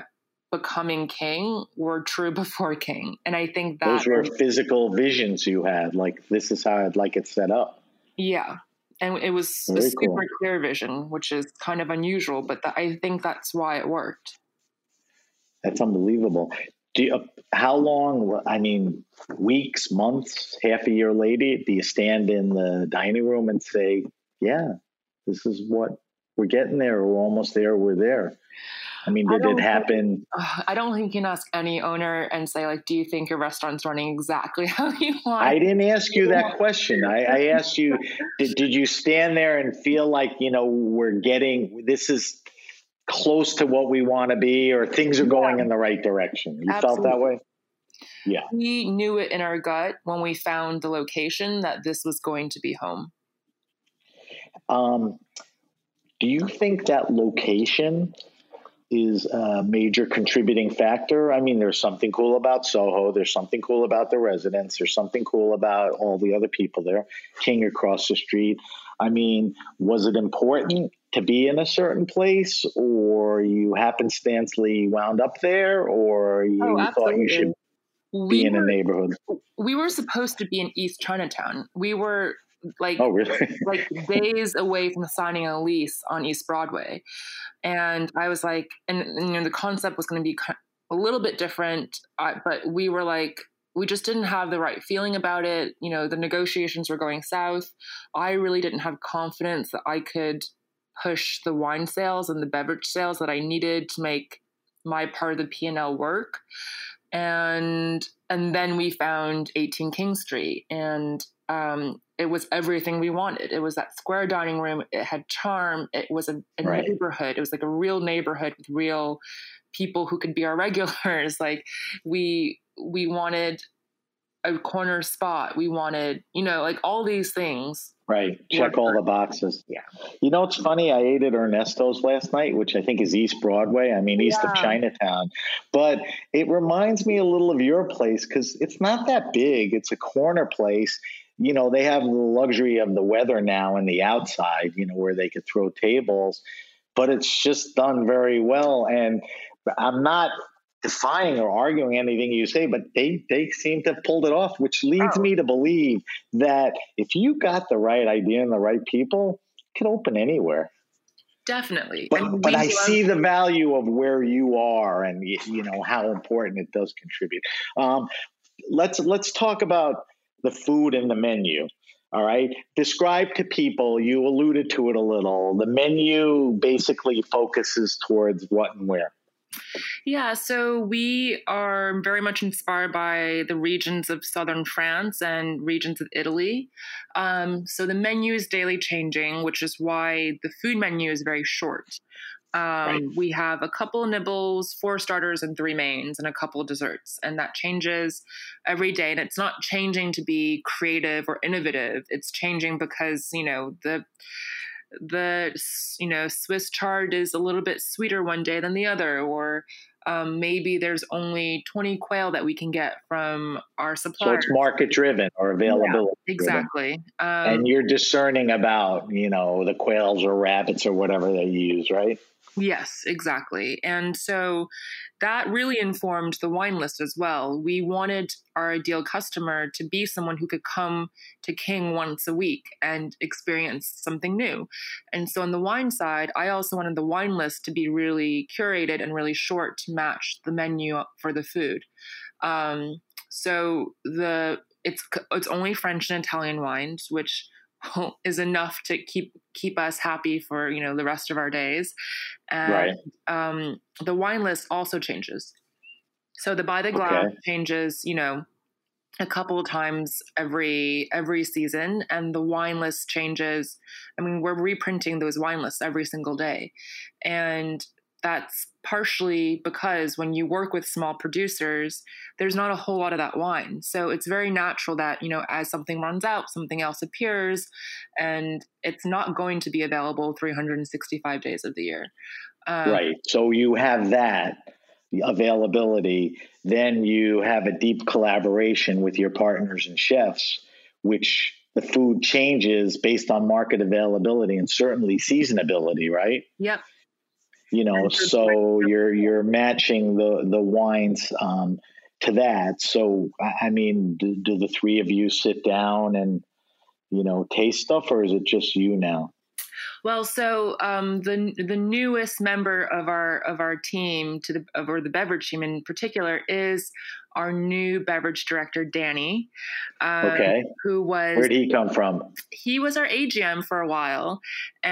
becoming king were true before king. And I think that those were physical visions you had, like, this is how I'd like it set up. Yeah. And it was Very a super cool. clear vision, which is kind of unusual, but I think that's why it worked. That's unbelievable. How long, I mean, weeks, months, half a year later, do you stand in the dining room and say, yeah, this is what we're getting there. We're almost there. We're there. I mean, did it happen? I don't think you can ask any owner and say, like, do you think your restaurant's running exactly how you want? I didn't ask you that question. I asked you, did you stand there and feel like, this is close to what we want to be, or things are going in the right direction? You felt that way? Yeah. We knew it in our gut when we found the location that this was going to be home. Do you think that location is a major contributing factor? I mean, there's something cool about Soho. There's something cool about the residents. There's something cool about all the other people there. King across the street. I mean, was it important to be in a certain place, or you happenstancely wound up there, or you thought you should be in a neighborhood? We were supposed to be in East Chinatown. We were oh, really? like days away from signing a lease on East Broadway. And I was like, and the concept was going to be a little bit different, but we were like, we just didn't have the right feeling about it. The negotiations were going south. I really didn't have confidence that I could push the wine sales and the beverage sales that I needed to make my part of the P&L work. And then we found 18 King Street, and it was everything we wanted. It was that square dining room. It had charm. It was a neighborhood. It was like a real neighborhood with real people who could be our regulars. Like we wanted a corner spot. We wanted, like all these things. Right. Check all the boxes. Yeah. It's funny. I ate at Ernesto's last night, which I think is East Broadway. I mean, east of Chinatown. But it reminds me a little of your place because it's not that big. It's a corner place. They have the luxury of the weather now and the outside, where they could throw tables. But it's just done very well. And I'm not defying or arguing anything you say, but they seem to have pulled it off, which leads me to believe that if you got the right idea and the right people, it could open anywhere. Definitely. But I see the value of where you are and, how important it does contribute. Let's talk about the food and the menu. All right. Describe to people, you alluded to it a little. The menu basically focuses towards what and where. Yeah, so we are very much inspired by the regions of southern France and regions of Italy. So the menu is daily changing, which is why the food menu is very short. We have a couple of nibbles, 4 starters and 3 mains, and a couple of desserts. And that changes every day. And it's not changing to be creative or innovative. It's changing because, the Swiss chard is a little bit sweeter one day than the other, or maybe there's only 20 quail that we can get from our suppliers. So it's market driven or availability. Yeah, exactly. And you're discerning about, the quails or rabbits or whatever they use, right? Yes, exactly. And so that really informed the wine list as well. We wanted our ideal customer to be someone who could come to King once a week and experience something new. And so on the wine side, I also wanted the wine list to be really curated and really short to match the menu for the food. So it's only French and Italian wines, which is enough to keep us happy for the rest of our days. And the wine list also changes. So the by the glass changes a couple of times every season, and the wine list changes. I mean, we're reprinting those wine lists every single day, and that's partially because when you work with small producers, there's not a whole lot of that wine. So it's very natural that, as something runs out, something else appears, and it's not going to be available 365 days of the year. Right. So you have that availability. Then you have a deep collaboration with your partners and chefs, which the food changes based on market availability and certainly seasonability, right? Yep. So you're matching the wines to that. So I mean, do the three of you sit down and taste stuff, or is it just you now? Well, so the newest member of our team or the beverage team in particular is our new beverage director, Danny. Okay. Where'd he come from? He was our AGM for a while,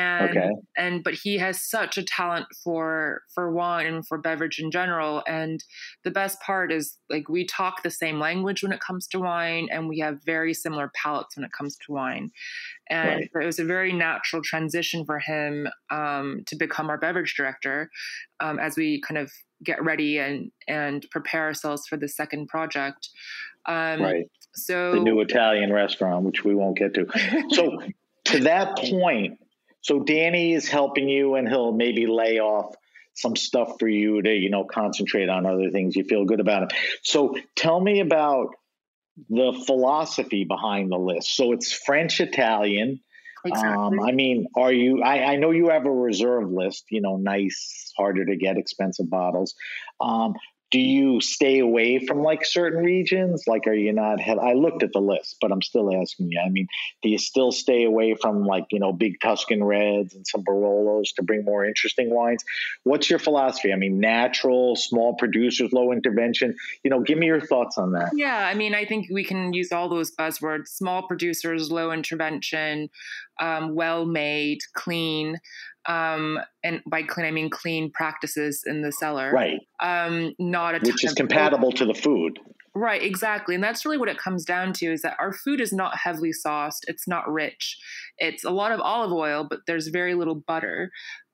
but he has such a talent for wine and for beverage in general. And the best part is, like, we talk the same language when it comes to wine, and we have very similar palates when it comes to wine. And so it was a very natural transition for him to become our beverage director as we kind of get ready and prepare ourselves for the second project. So the new Italian restaurant, which we won't get to. So to that point, so Danny is helping you, and he'll maybe lay off some stuff for you to, concentrate on other things. You feel good about it. So tell me about the philosophy behind the list. So it's French Italian. Exactly. I mean, are you, I know you have a reserve list, nice, harder to get, expensive bottles. Do you stay away from like certain regions? Like, are you not, I looked at the list, but I'm still asking you. I mean, do you still stay away from like, big Tuscan Reds and some Barolos to bring more interesting wines? What's your philosophy? I mean, natural, small producers, low intervention, give me your thoughts on that. Yeah. I mean, I think we can use all those buzzwords: small producers, low intervention, well-made, clean. And by clean, I mean clean practices in the cellar. Right. Not a which is compatible to the food. Right, exactly. And that's really what it comes down to, is that our food is not heavily sauced. It's not rich. It's a lot of olive oil, but there's very little butter.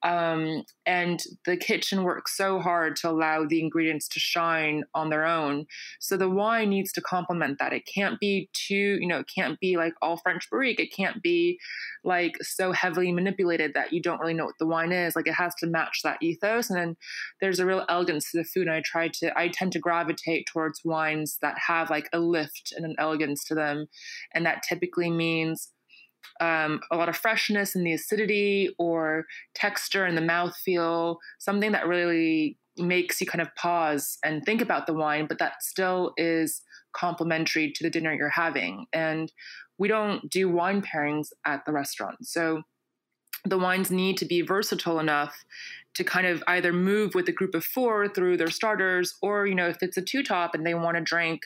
And the kitchen works so hard to allow the ingredients to shine on their own. So the wine needs to complement that. It can't be too, it can't be like all French barrique. It can't be like so heavily manipulated that you don't really know what the wine is. Like, it has to match that ethos. And then there's a real elegance to the food. And I tend to gravitate towards wines that have like a lift and an elegance to them. And that typically means a lot of freshness in the acidity, or texture in the mouthfeel, something that really makes you kind of pause and think about the wine, but that still is complementary to the dinner you're having. And we don't do wine pairings at the restaurant. So the wines need to be versatile enough to kind of either move with a group of four through their starters, or, if it's a two-top and they want to drink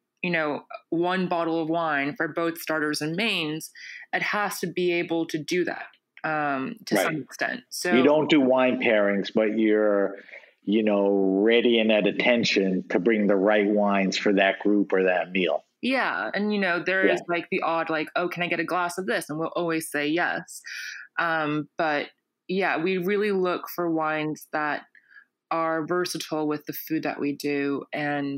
one bottle of wine for both starters and mains, it has to be able to do that to some extent. So you don't do wine pairings, but you're, ready and at attention to bring the right wines for that group or that meal. Yeah. And, there is like the odd, like, oh, can I get a glass of this? And we'll always say yes. But yeah, we really look for wines that are versatile with the food that we do. And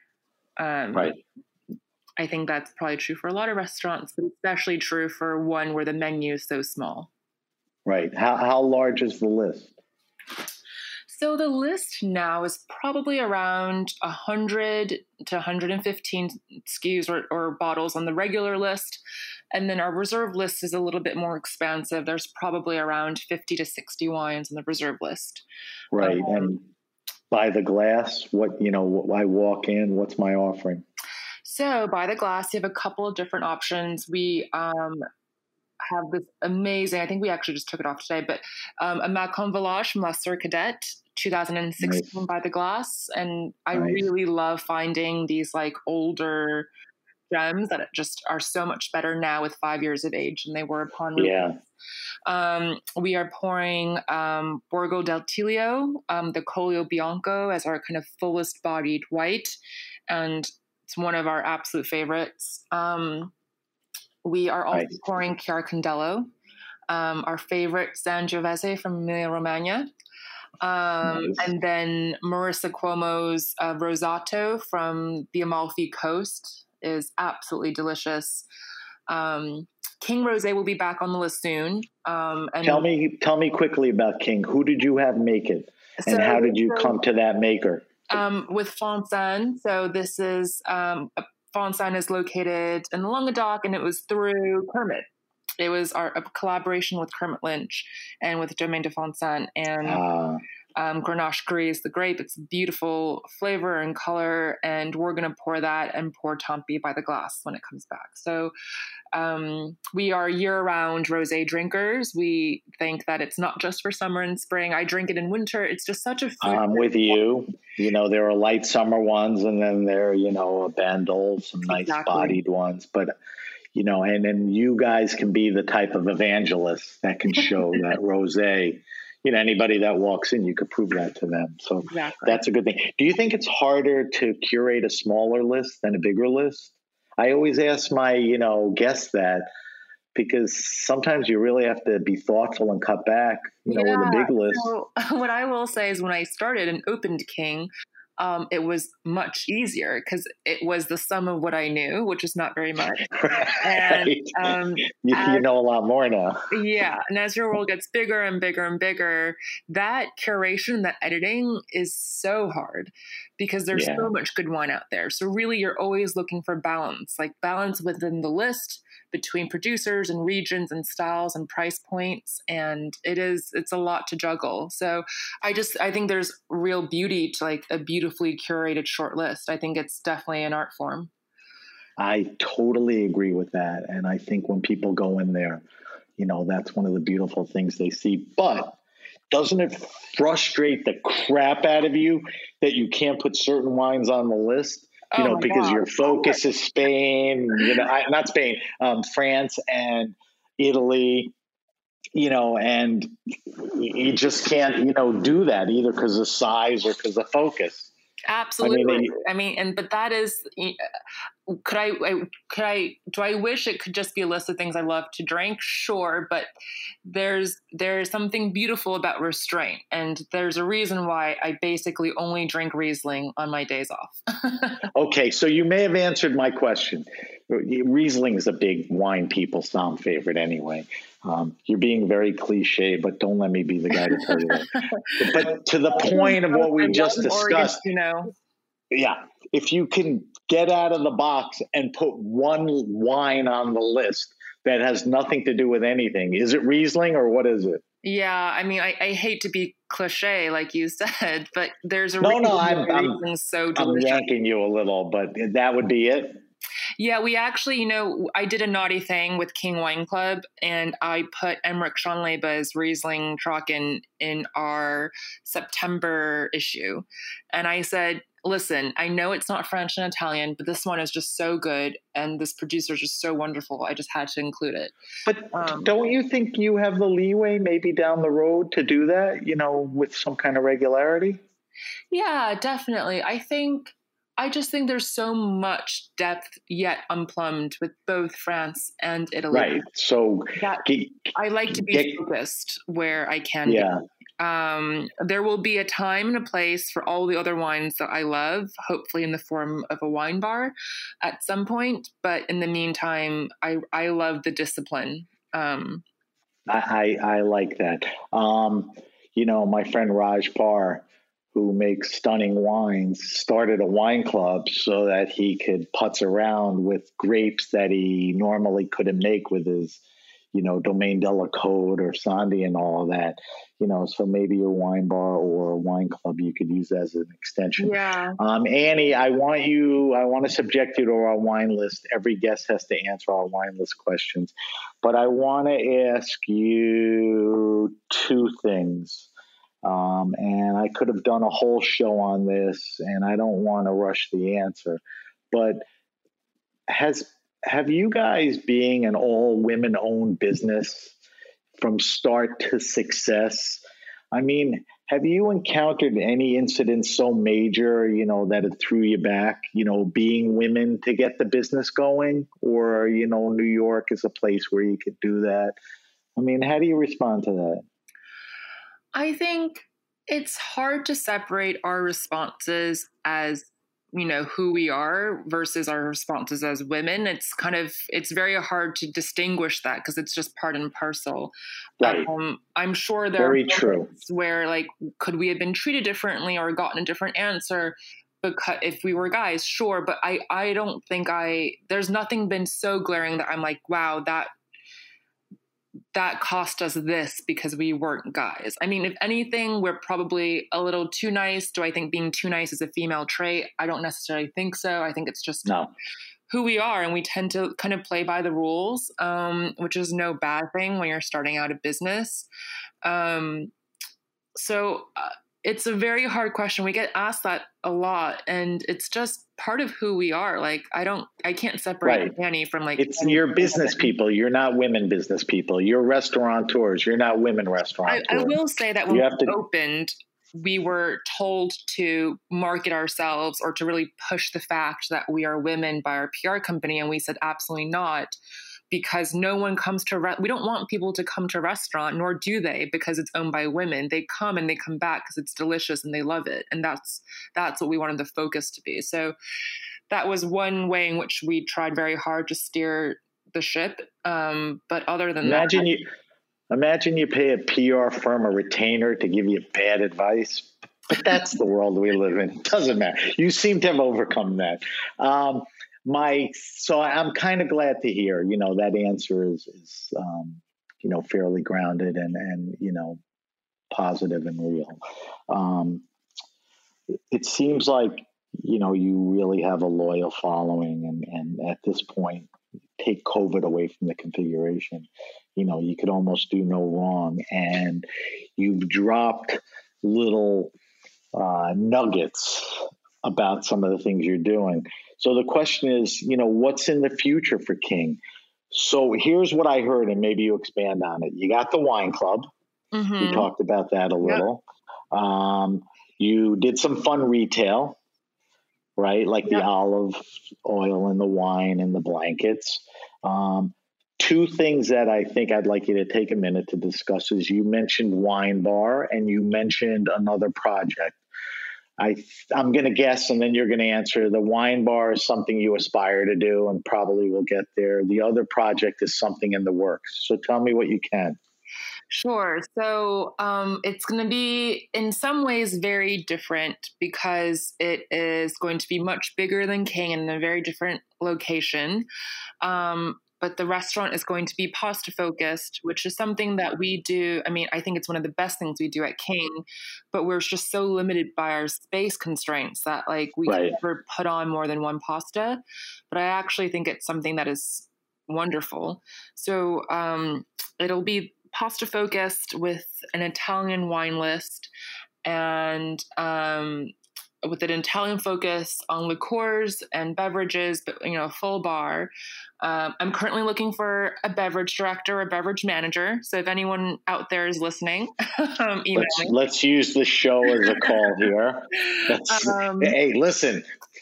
I think that's probably true for a lot of restaurants, but especially true for one where the menu is so small. Right. How large is the list? So the list now is probably around 100 to 115 SKUs or bottles on the regular list. And then our reserve list is a little bit more expansive. There's probably around 50 to 60 wines on the reserve list. Right. And by the glass, I walk in, what's my offering? So by the glass, you have a couple of different options. We have this amazing, I think we actually just took it off today, but a Macon Village from La Sœur Cadet, 2016 by the glass. And I really love finding these like older gems that just are so much better now with 5 years of age than they were upon release. We are pouring Borgo del Tiglio, the Collio Bianco, as our kind of fullest bodied white. And it's one of our absolute favorites. We are also pouring Chiaracondello, our favorite Sangiovese from Emilia-Romagna. And then Marissa Cuomo's Rosato from the Amalfi Coast is absolutely delicious. King Rosé will be back on the list soon. And tell me quickly about King. Who did you have make it? And how did you come to that maker? With Fonsan. So this is, Fonsan is located in the Languedoc, and it was through Kermit. It was a collaboration with Kermit Lynch and with Domaine de Fonsan. And Grenache Gris, the grape. It's beautiful flavor and color, and we're going to pour that and pour Tampi by the glass when it comes back. So we are year-round rosé drinkers. We think that it's not just for summer and spring. I drink it in winter. It's just such a food. I'm with you. There are light summer ones, and then there are, a Bandol, some nice bodied ones. But, and then you guys can be the type of evangelist that can show that rosé. Anybody that walks in, you could prove that to them. So That's a good thing. Do you think it's harder to curate a smaller list than a bigger list? I always ask my, guests that, because sometimes you really have to be thoughtful and cut back, with a big list. So what I will say is when I started and opened King, it was much easier because it was the sum of what I knew, which is not very much. Right. And, you know a lot more now. Yeah. And as your world gets bigger and bigger and bigger, that curation, that editing is so hard because there's so much good wine out there. So really you're always looking for balance, like balance within the list between producers and regions and styles and price points. And it's a lot to juggle. So I think there's real beauty to like a beautifully curated short list. I think it's definitely an art form. I totally agree with that. And I think when people go in there, that's one of the beautiful things they see. But doesn't it frustrate the crap out of you that you can't put certain wines on the list? Because your focus is Spain, not Spain, France and Italy, and you just can't, do that either because of size or because of focus. Absolutely. But that is, do I wish it could just be a list of things I love to drink? Sure. But there's something beautiful about restraint. And there's a reason why I basically only drink Riesling on my days off. Okay. So you may have answered my question. Riesling is a big wine people's favorite anyway. You're being very cliche, but don't let me be the guy to tell you that. But to the point of what we just discussed, yeah, if you can get out of the box and put one wine on the list that has nothing to do with anything, is it Riesling or what is it? Yeah, I hate to be cliche, like you said, but there's a reason. I'm yanking you a little, but that would be it. Yeah, we actually, I did a naughty thing with King Wine Club, and I put Emmerich Schonlebe's Riesling Trocken in our September issue. And I said, listen, I know it's not French and Italian, but this one is just so good, and this producer is just so wonderful. I just had to include it. But don't you think you have the leeway maybe down the road to do that, with some kind of regularity? Yeah, definitely. I just think there's so much depth yet unplumbed with both France and Italy. Right. So I like to be focused where I can. Yeah. There will be a time and a place for all the other wines that I love, hopefully in the form of a wine bar at some point. But in the meantime, I love the discipline. I like that. My friend Raj Parr, who makes stunning wines, started a wine club so that he could putz around with grapes that he normally couldn't make with his, Domaine de la Côte or Sandy and all of that. So maybe a wine bar or a wine club you could use as an extension. Yeah. Annie, I want to subject you to our wine list. Every guest has to answer our wine list questions. But I want to ask you two things. And I could have done a whole show on this, and I don't want to rush the answer. But have you guys, being an all women-owned business from start to success, have you encountered any incident so major, that it threw you back, being women to get the business going? Or, New York is a place where you could do that. How do you respond to that? I think it's hard to separate our responses as, who we are versus our responses as women. It's very hard to distinguish that because it's just part and parcel. Right. I'm sure there very are true where could we have been treated differently or gotten a different answer because if we were guys, sure. But I don't think there's nothing been so glaring that I'm like, wow, that cost us this because we weren't guys. I mean, if anything, we're probably a little too nice. Do I think being too nice is a female trait? I don't necessarily think so. I think it's just who we are, and we tend to kind of play by the rules, which is no bad thing when you're starting out a business. So it's a very hard question. We get asked that a lot, and it's just part of who we are. Like, I can't separate Annie from like. It's your business people. You're not women business people. You're restaurateurs. You're not women restaurateurs. I will say that when we opened, we were told to market ourselves or to really push the fact that we are women by our PR company. And we said, absolutely not, because no one comes to, we don't want people to come to a restaurant, nor do they, because it's owned by women. They come and they come back because it's delicious and they love it. And that's what we wanted the focus to be. So that was one way in which we tried very hard to steer the ship. But other than Imagine you pay a PR firm a retainer to give you bad advice, but that's the world we live in. It doesn't matter. You seem to have overcome that. So I'm kind of glad to hear, that answer is fairly grounded and positive and real. It seems like, you really have a loyal following, and at this point, take COVID away from the configuration. You could almost do no wrong. And you've dropped little nuggets about some of the things you're doing. So the question is, what's in the future for King? So here's what I heard, and maybe you expand on it. You got the wine club. Mm-hmm. We talked about that a little. You did some fun retail, right? Like the olive oil and the wine and the blankets. Two things that I think I'd like you to take a minute to discuss is you mentioned Wine Bar and you mentioned another project. I'm going to guess, and then you're going to answer. The Wine Bar is something you aspire to do and probably will get there. The other project is something in the works. So tell me what you can. Sure. So it's going to be in some ways very different because it is going to be much bigger than King in a very different location. But the restaurant is going to be pasta focused, which is something that we do. I mean, I think it's one of the best things we do at King, but we're just so limited by our space constraints that we can never put on more than one pasta. But I actually think it's something that is wonderful. So it'll be pasta focused with an Italian wine list and with an Italian focus on liqueurs and beverages, but a full bar. I'm currently looking for a beverage director, a beverage manager. So if anyone out there is listening, email me. Let's use the show as a call here. Hey, listen.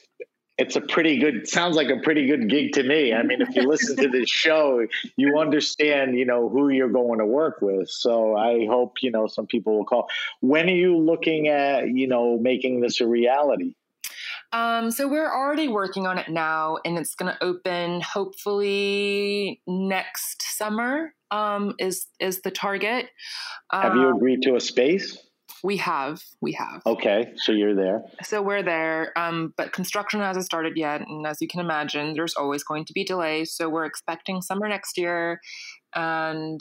Sounds like a pretty good gig to me. I mean, if you listen to this show, you understand, who you're going to work with. So I hope, some people will call. When are you looking at, making this a reality? So we're already working on it now, and it's going to open hopefully next summer, is the target. Have you agreed to a space? We have. Okay. So you're there. So we're there. But construction hasn't started yet. And as you can imagine, there's always going to be delays. So we're expecting summer next year. And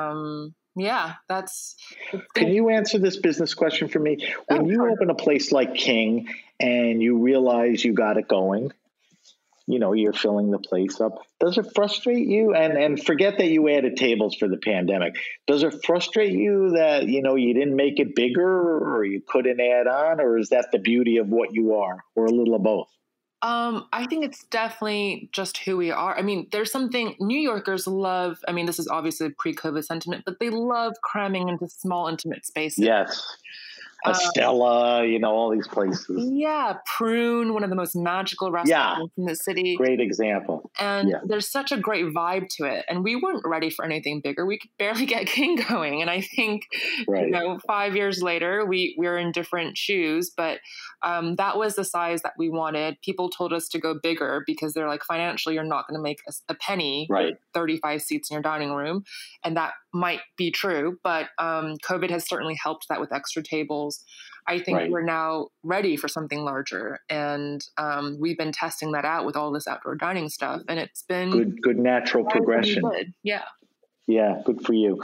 that's. Can you answer this business question for me? When you open a place like King and you realize you got it going, you're filling the place up. Does it frustrate you? And forget that you added tables for the pandemic. Does it frustrate you that, you didn't make it bigger or you couldn't add on? Or is that the beauty of what you are, or a little of both? I think it's definitely just who we are. I mean, there's something New Yorkers love. I mean, this is obviously a pre-COVID sentiment, but they love cramming into small, intimate spaces. Yes. Estella, all these places. Yeah. Prune, one of the most magical restaurants in the city. Great example. And there's such a great vibe to it. And we weren't ready for anything bigger. We could barely get King going. And I think, 5 years later, we're in different shoes. But that was the size that we wanted. People told us to go bigger because they're like, financially, you're not going to make a penny with 35 seats in your dining room. And that might be true. But COVID has certainly helped that with extra tables. I think we're now ready for something larger, and we've been testing that out with all this outdoor dining stuff, and it's been good natural progression. Good. Yeah. Yeah, good for you.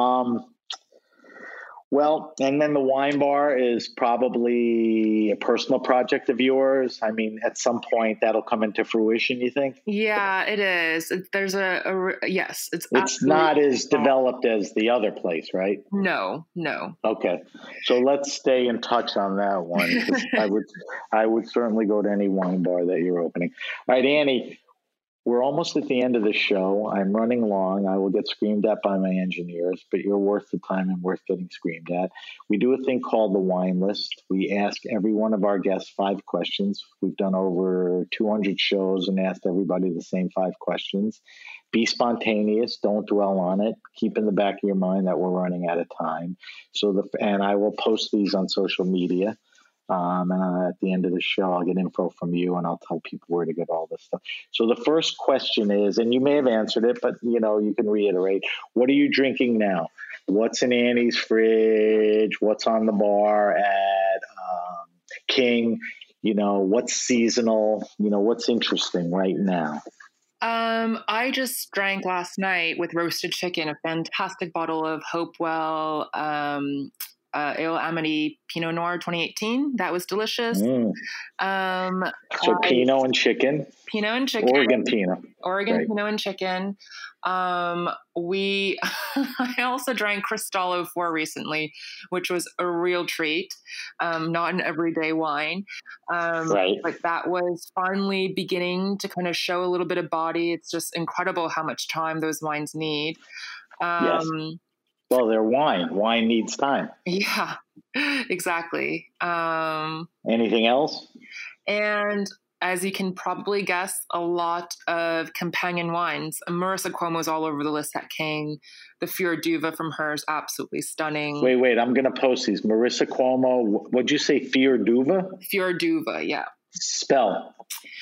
Well, and then the wine bar is probably a personal project of yours. I mean, at some point that'll come into fruition, you think? Yeah, it is. There's yes, it's It's absolutely not as developed as the other place, right? no. Okay. So let's stay in touch on that one, because I would certainly go to any wine bar that you're opening. All right, Annie, we're almost at the end of the show. I'm running long. I will get screamed at by my engineers, but you're worth the time and worth getting screamed at. We do a thing called the wine list. We ask every one of our guests 5 questions. We've done over 200 shows and asked everybody the same 5 questions. Be spontaneous. Don't dwell on it. Keep in the back of your mind that we're running out of time. And I will post these on social media. And at the end of the show, I'll get info from you and I'll tell people where to get all this stuff. So the first question is, and you may have answered it, but you can reiterate, what are you drinking now? What's in Annie's fridge? What's on the bar at King? What's seasonal? What's interesting right now? I just drank last night with roasted chicken, a fantastic bottle of Hopewell Ale Amity Pinot Noir 2018. That was delicious. So Pinot and chicken. Pinot and chicken. Oregon Pinot. Right. Pinot and chicken. I also drank Cristallo 4 recently, which was a real treat. Not an everyday wine. Right. But that was finally beginning to kind of show a little bit of body. It's just incredible how much time those wines need. Yes. Well, they're wine. Wine needs time. Yeah, exactly. Anything else? And as you can probably guess, a lot of companion wines. Marissa Cuomo's all over the list at King. The Fior d'Uva from her is absolutely stunning. Wait. I'm going to post these. Marissa Cuomo. What'd you say? Fior d'Uva? Fior d'Uva, yeah. Spell.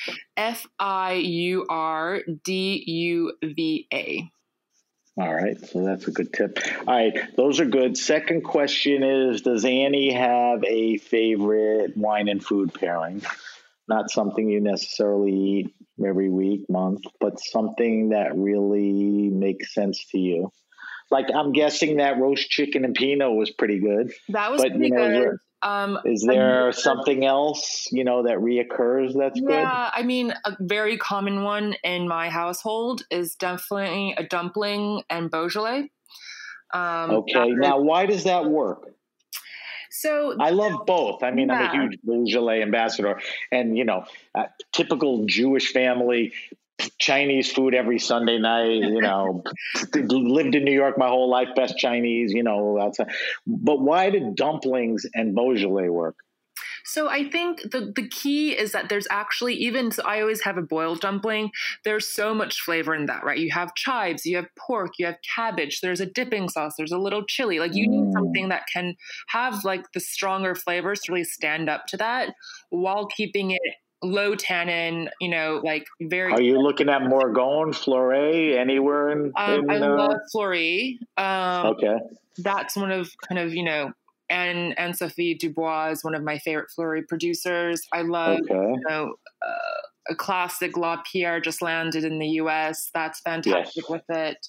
Fiurduva. All right, so that's a good tip. All right, those are good. Second question is, does Annie have a favorite wine and food pairing? Not something you necessarily eat every week, month, but something that really makes sense to you. Like, I'm guessing that roast chicken and Pinot was pretty good. That was pretty good. Is there something else, that reoccurs that's good? Yeah, I mean, a very common one in my household is definitely a dumpling and Beaujolais. Okay, now why does that work? So I love both. I mean, I'm a huge Beaujolais ambassador, and typical Jewish family. Chinese food every Sunday night, lived in New York my whole life, best Chinese, outside. But why did dumplings and Beaujolais work? So I think the key is that there's actually so I always have a boiled dumpling. There's so much flavor in that, right? You have chives, you have pork, you have cabbage, there's a dipping sauce, there's a little chili. Like you need something that can have like the stronger flavors to really stand up to that while keeping it low tannin, like very. Are you looking at Morgon, Fleury, anywhere in I love Fleury. Okay. That's one of kind of, and Sophie Dubois is one of my favorite Fleury producers. I love, a classic La Pierre just landed in the U.S. That's fantastic with it.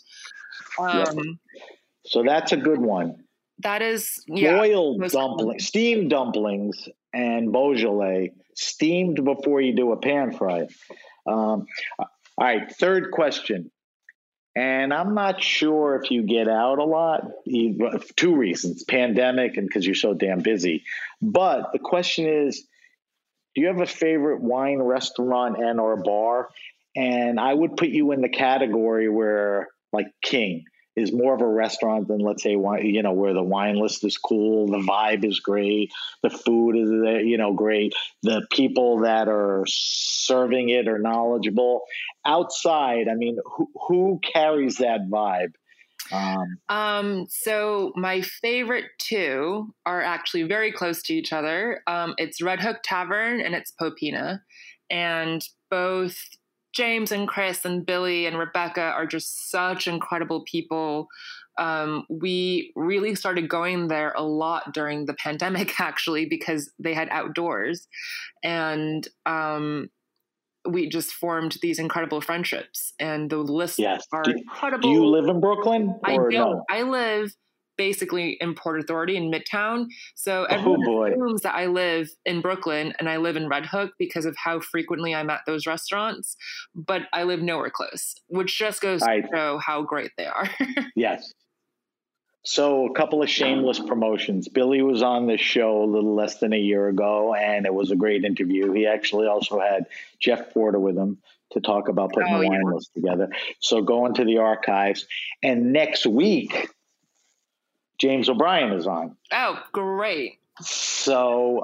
So that's a good one. That is, boiled dumplings, steamed dumplings, and Beaujolais, steamed before you do a pan fry. All right, third question. And I'm not sure if you get out a lot, 2 reasons, pandemic and because you're so damn busy. But the question is, do you have a favorite wine restaurant and or bar? And I would put you in the category where, like, King is more of a restaurant than, let's say, where the wine list is cool, the vibe is great, the food is, great, the people that are serving it are knowledgeable. Outside, I mean, who carries that vibe? So my favorite 2 are actually very close to each other. It's Red Hook Tavern and it's Popina, and both James and Chris and Billy and Rebecca are just such incredible people. We really started going there a lot during the pandemic, actually, because they had outdoors. And we just formed these incredible friendships, and the lists Yes. are incredible. Do you live in Brooklyn or no? I live basically in Port Authority in Midtown. So everyone assumes that I live in Brooklyn and I live in Red Hook because of how frequently I'm at those restaurants, but I live nowhere close, which just goes to show how great they are. Yes. So a couple of shameless promotions. Billy was on this show a little less than a year ago, and it was a great interview. He actually also had Jeff Porter with him to talk about putting the wine list together. So go into the archives. And next week, James O'Brien is on. Oh, great. So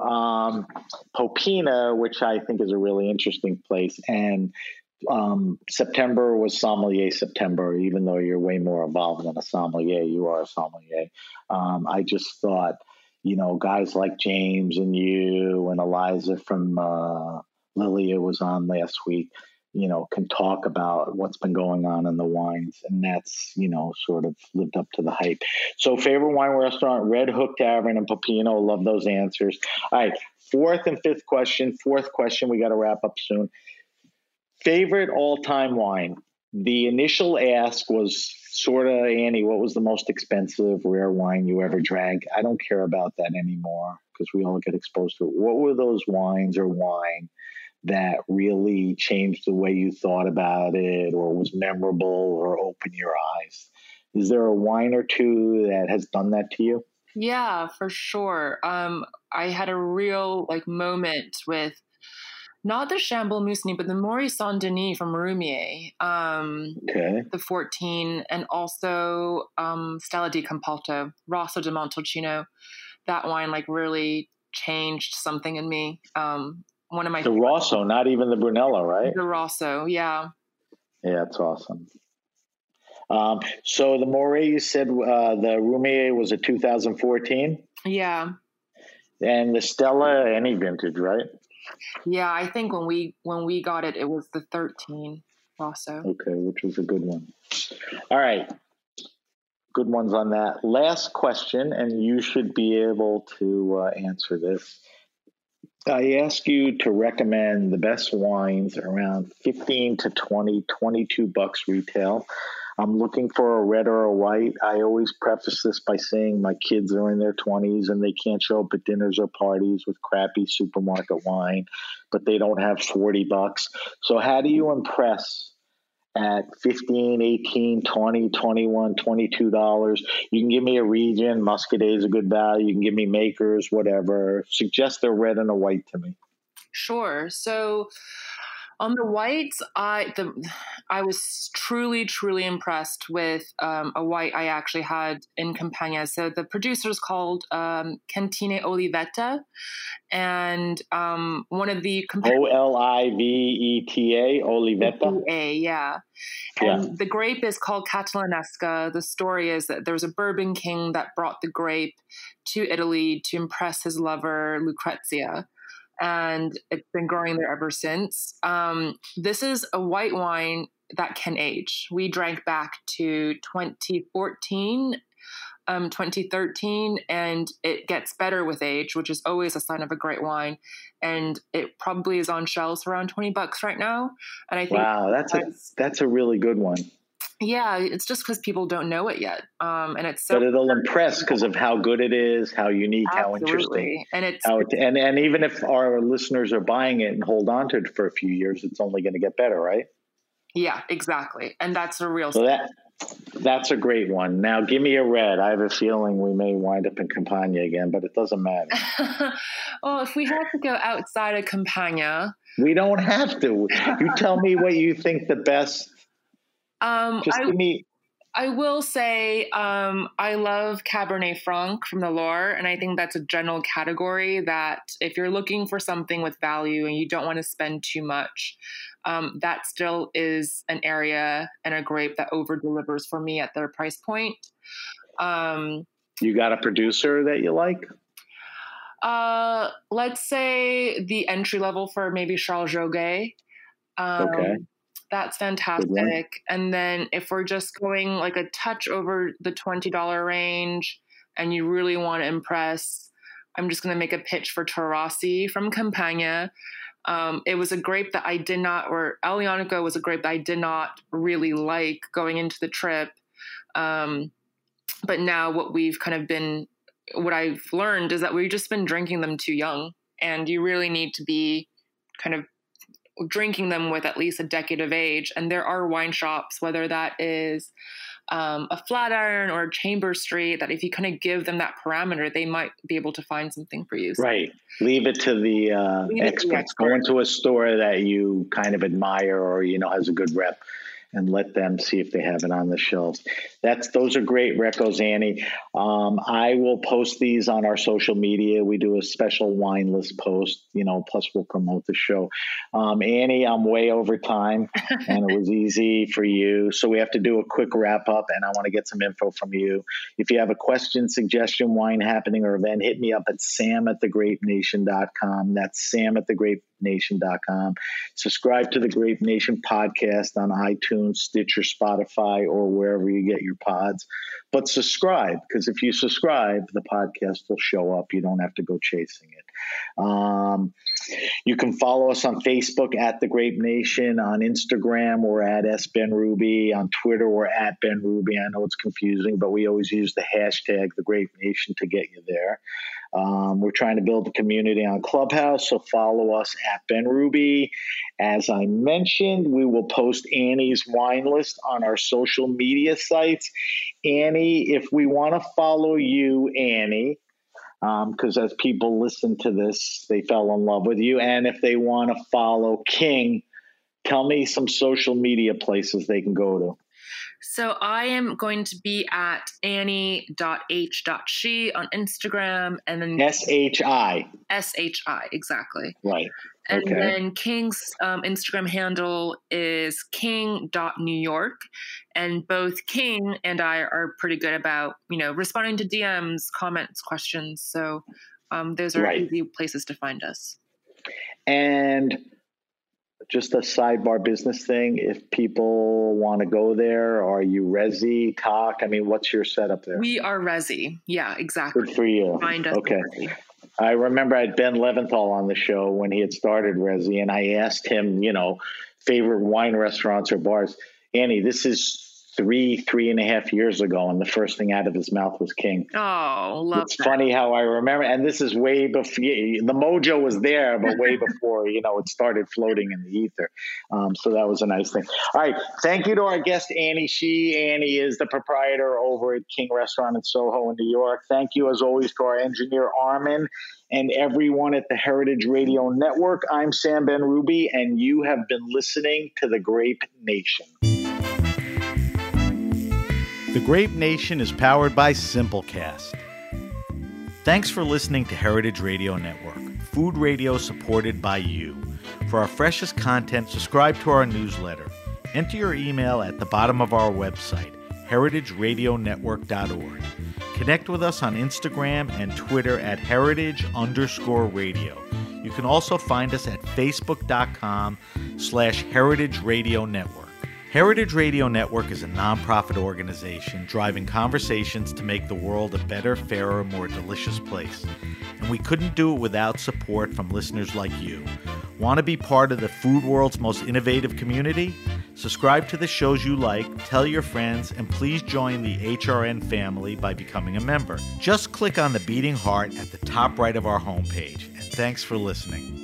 Popina, which I think is a really interesting place, and September was sommelier September, even though you're way more involved than a sommelier. You are a sommelier. I just thought, guys like James and you and Eliza from Lilia was on last week, can talk about what's been going on in the wines. And that's, sort of lived up to the hype. So favorite wine restaurant, Red Hook Tavern and Popino. Love those answers. All right. Fourth and fifth question. Fourth question, we got to wrap up soon. Favorite all-time wine. The initial ask was sort of, Annie, what was the most expensive rare wine you ever drank? I don't care about that anymore because we all get exposed to it. What were those wines or wine that really changed the way you thought about it or was memorable or opened your eyes? Is there a wine or two that has done that to you? Yeah, for sure. I had a real moment with not the Chambolle Musigny, but the Maurice Saint-Denis from Roumier, the 14, and also Stella di Campalto, Rosso di Montalcino. That wine really changed something in me. One of my the Rosso, not even the Brunello, right? The Rosso, yeah. Yeah, it's awesome. So the Morey, you said the Roumier was a 2014? Yeah. And the Stella, any vintage, right? Yeah, I think when we got it, it was the 13 Rosso. Okay, which was a good one. All right. Good ones on that. Last question, and you should be able to answer this. I ask you to recommend the best wines around 15 to 20, 22 bucks retail. I'm looking for a red or a white. I always preface this by saying my kids are in their 20s and they can't show up at dinners or parties with crappy supermarket wine, but they don't have 40 bucks. So how do you impress at 15, 18, 20, 21, $22? You can give me a region. Muscadet is a good value. You can give me makers, whatever. Suggest a red and a white to me. Sure. So on the whites, I was truly, truly impressed with a white I actually had in Campagna. So the producer is called Cantine Olivetta, and one of the Oliveta, Olivetta. Yeah. And the grape is called Catalanesca. The story is that there was a bourbon king that brought the grape to Italy to impress his lover Lucrezia. And it's been growing there ever since. This is a white wine that can age. We drank back to 2014, 2013, and it gets better with age, which is always a sign of a great wine. And it probably is on shelves for around 20 bucks right now. And I think that's a really good one. Yeah, it's just because people don't know it yet, and it's so. But it'll impress because of how good it is, how unique, how interesting, and it's and even if our listeners are buying it and hold on to it for a few years, it's only going to get better, right? Yeah, exactly, and that's a real. So that's a great one. Now, give me a red. I have a feeling we may wind up in Campagna again, but it doesn't matter. Well, if we have to go outside of Campagna, we don't have to. You tell me what you think the best. Give me. I will say I love Cabernet Franc from the Loire, and I think that's a general category that if you're looking for something with value and you don't want to spend too much, that still is an area and a grape that over-delivers for me at their price point. You got a producer that you like? Let's say the entry level for maybe Charles Joguet. Okay. That's fantastic. And then if we're just going like a touch over the $20 range and you really want to impress, I'm just going to make a pitch for Taurasi from Campagna. It was a grape that El Ionico was a grape that I did not really like going into the trip. But now what I've learned is that we've just been drinking them too young, and you really need to be kind of drinking them with at least a decade of age. And there are wine shops, whether that is a Flatiron or Chambers Street, that if you kind of give them that parameter, they might be able to find something for you. Right. Leave it to the experts. Go into a store that you kind of admire or, has a good rep, and let them see if they have it on the shelves. Those are great recos, Annie. I will post these on our social media. We do a special wine list post, plus we'll promote the show. Annie, I'm way over time, and it was easy for you. So we have to do a quick wrap up, and I want to get some info from you. If you have a question, suggestion, wine happening, or event, hit me up at sam@thegrapenation.com. That's sam@thegrapenation.com. Subscribe to the Grape Nation podcast on iTunes, Stitcher, Spotify, or wherever you get your pods. But subscribe, because if you subscribe, the podcast will show up. You don't have to go chasing it. You can follow us on Facebook at The Grape Nation. On Instagram, we're at SBenRuby. On Twitter, we're at BenRuby. I know it's confusing, but we always use the hashtag The Grape Nation to get you there. We're trying to build a community on Clubhouse, so follow us at BenRuby. As I mentioned, we will post Annie's wine list on our social media sites. Annie, if we want to follow you, Annie, because as people listen to this, they fell in love with you. And if they want to follow King, tell me some social media places they can go to. So I am going to be at annie.h.she on Instagram, and then SHI, exactly. Right. And okay. Then King's Instagram handle is king.newyork. And both King and I are pretty good about, responding to DMs, comments, questions. So those are easy places to find us. And just a sidebar business thing, if people want to go there, are you Resi, Talk? I mean, what's your setup there? We are Resi. Yeah, exactly. Good for you. Find us. Okay. I remember I had Ben Leventhal on the show when he had started Resi, and I asked him, favorite wine restaurants or bars. Annie, this is 3.5 years ago, and the first thing out of his mouth was King. Oh, love It's that. funny how I remember, and this is way before the mojo was there, but way before it started floating in the ether. So that was a nice thing. All right, thank you to our guest Annie She. Annie is the proprietor over at King Restaurant in Soho in New York. Thank you, as always, to our engineer Armin and everyone at the Heritage Radio Network. I'm Sam BenRuby, and you have been listening to the Grape Nation. The Grape Nation is powered by Simplecast. Thanks for listening to Heritage Radio Network, food radio supported by you. For our freshest content, subscribe to our newsletter. Enter your email at the bottom of our website, heritageradionetwork.org. Connect with us on Instagram and Twitter at heritage_radio. You can also find us at facebook.com/Heritage Radio Network. Heritage Radio Network is a nonprofit organization driving conversations to make the world a better, fairer, more delicious place. And we couldn't do it without support from listeners like you. Want to be part of the food world's most innovative community? Subscribe to the shows you like, tell your friends, and please join the HRN family by becoming a member. Just click on the beating heart at the top right of our homepage. And thanks for listening.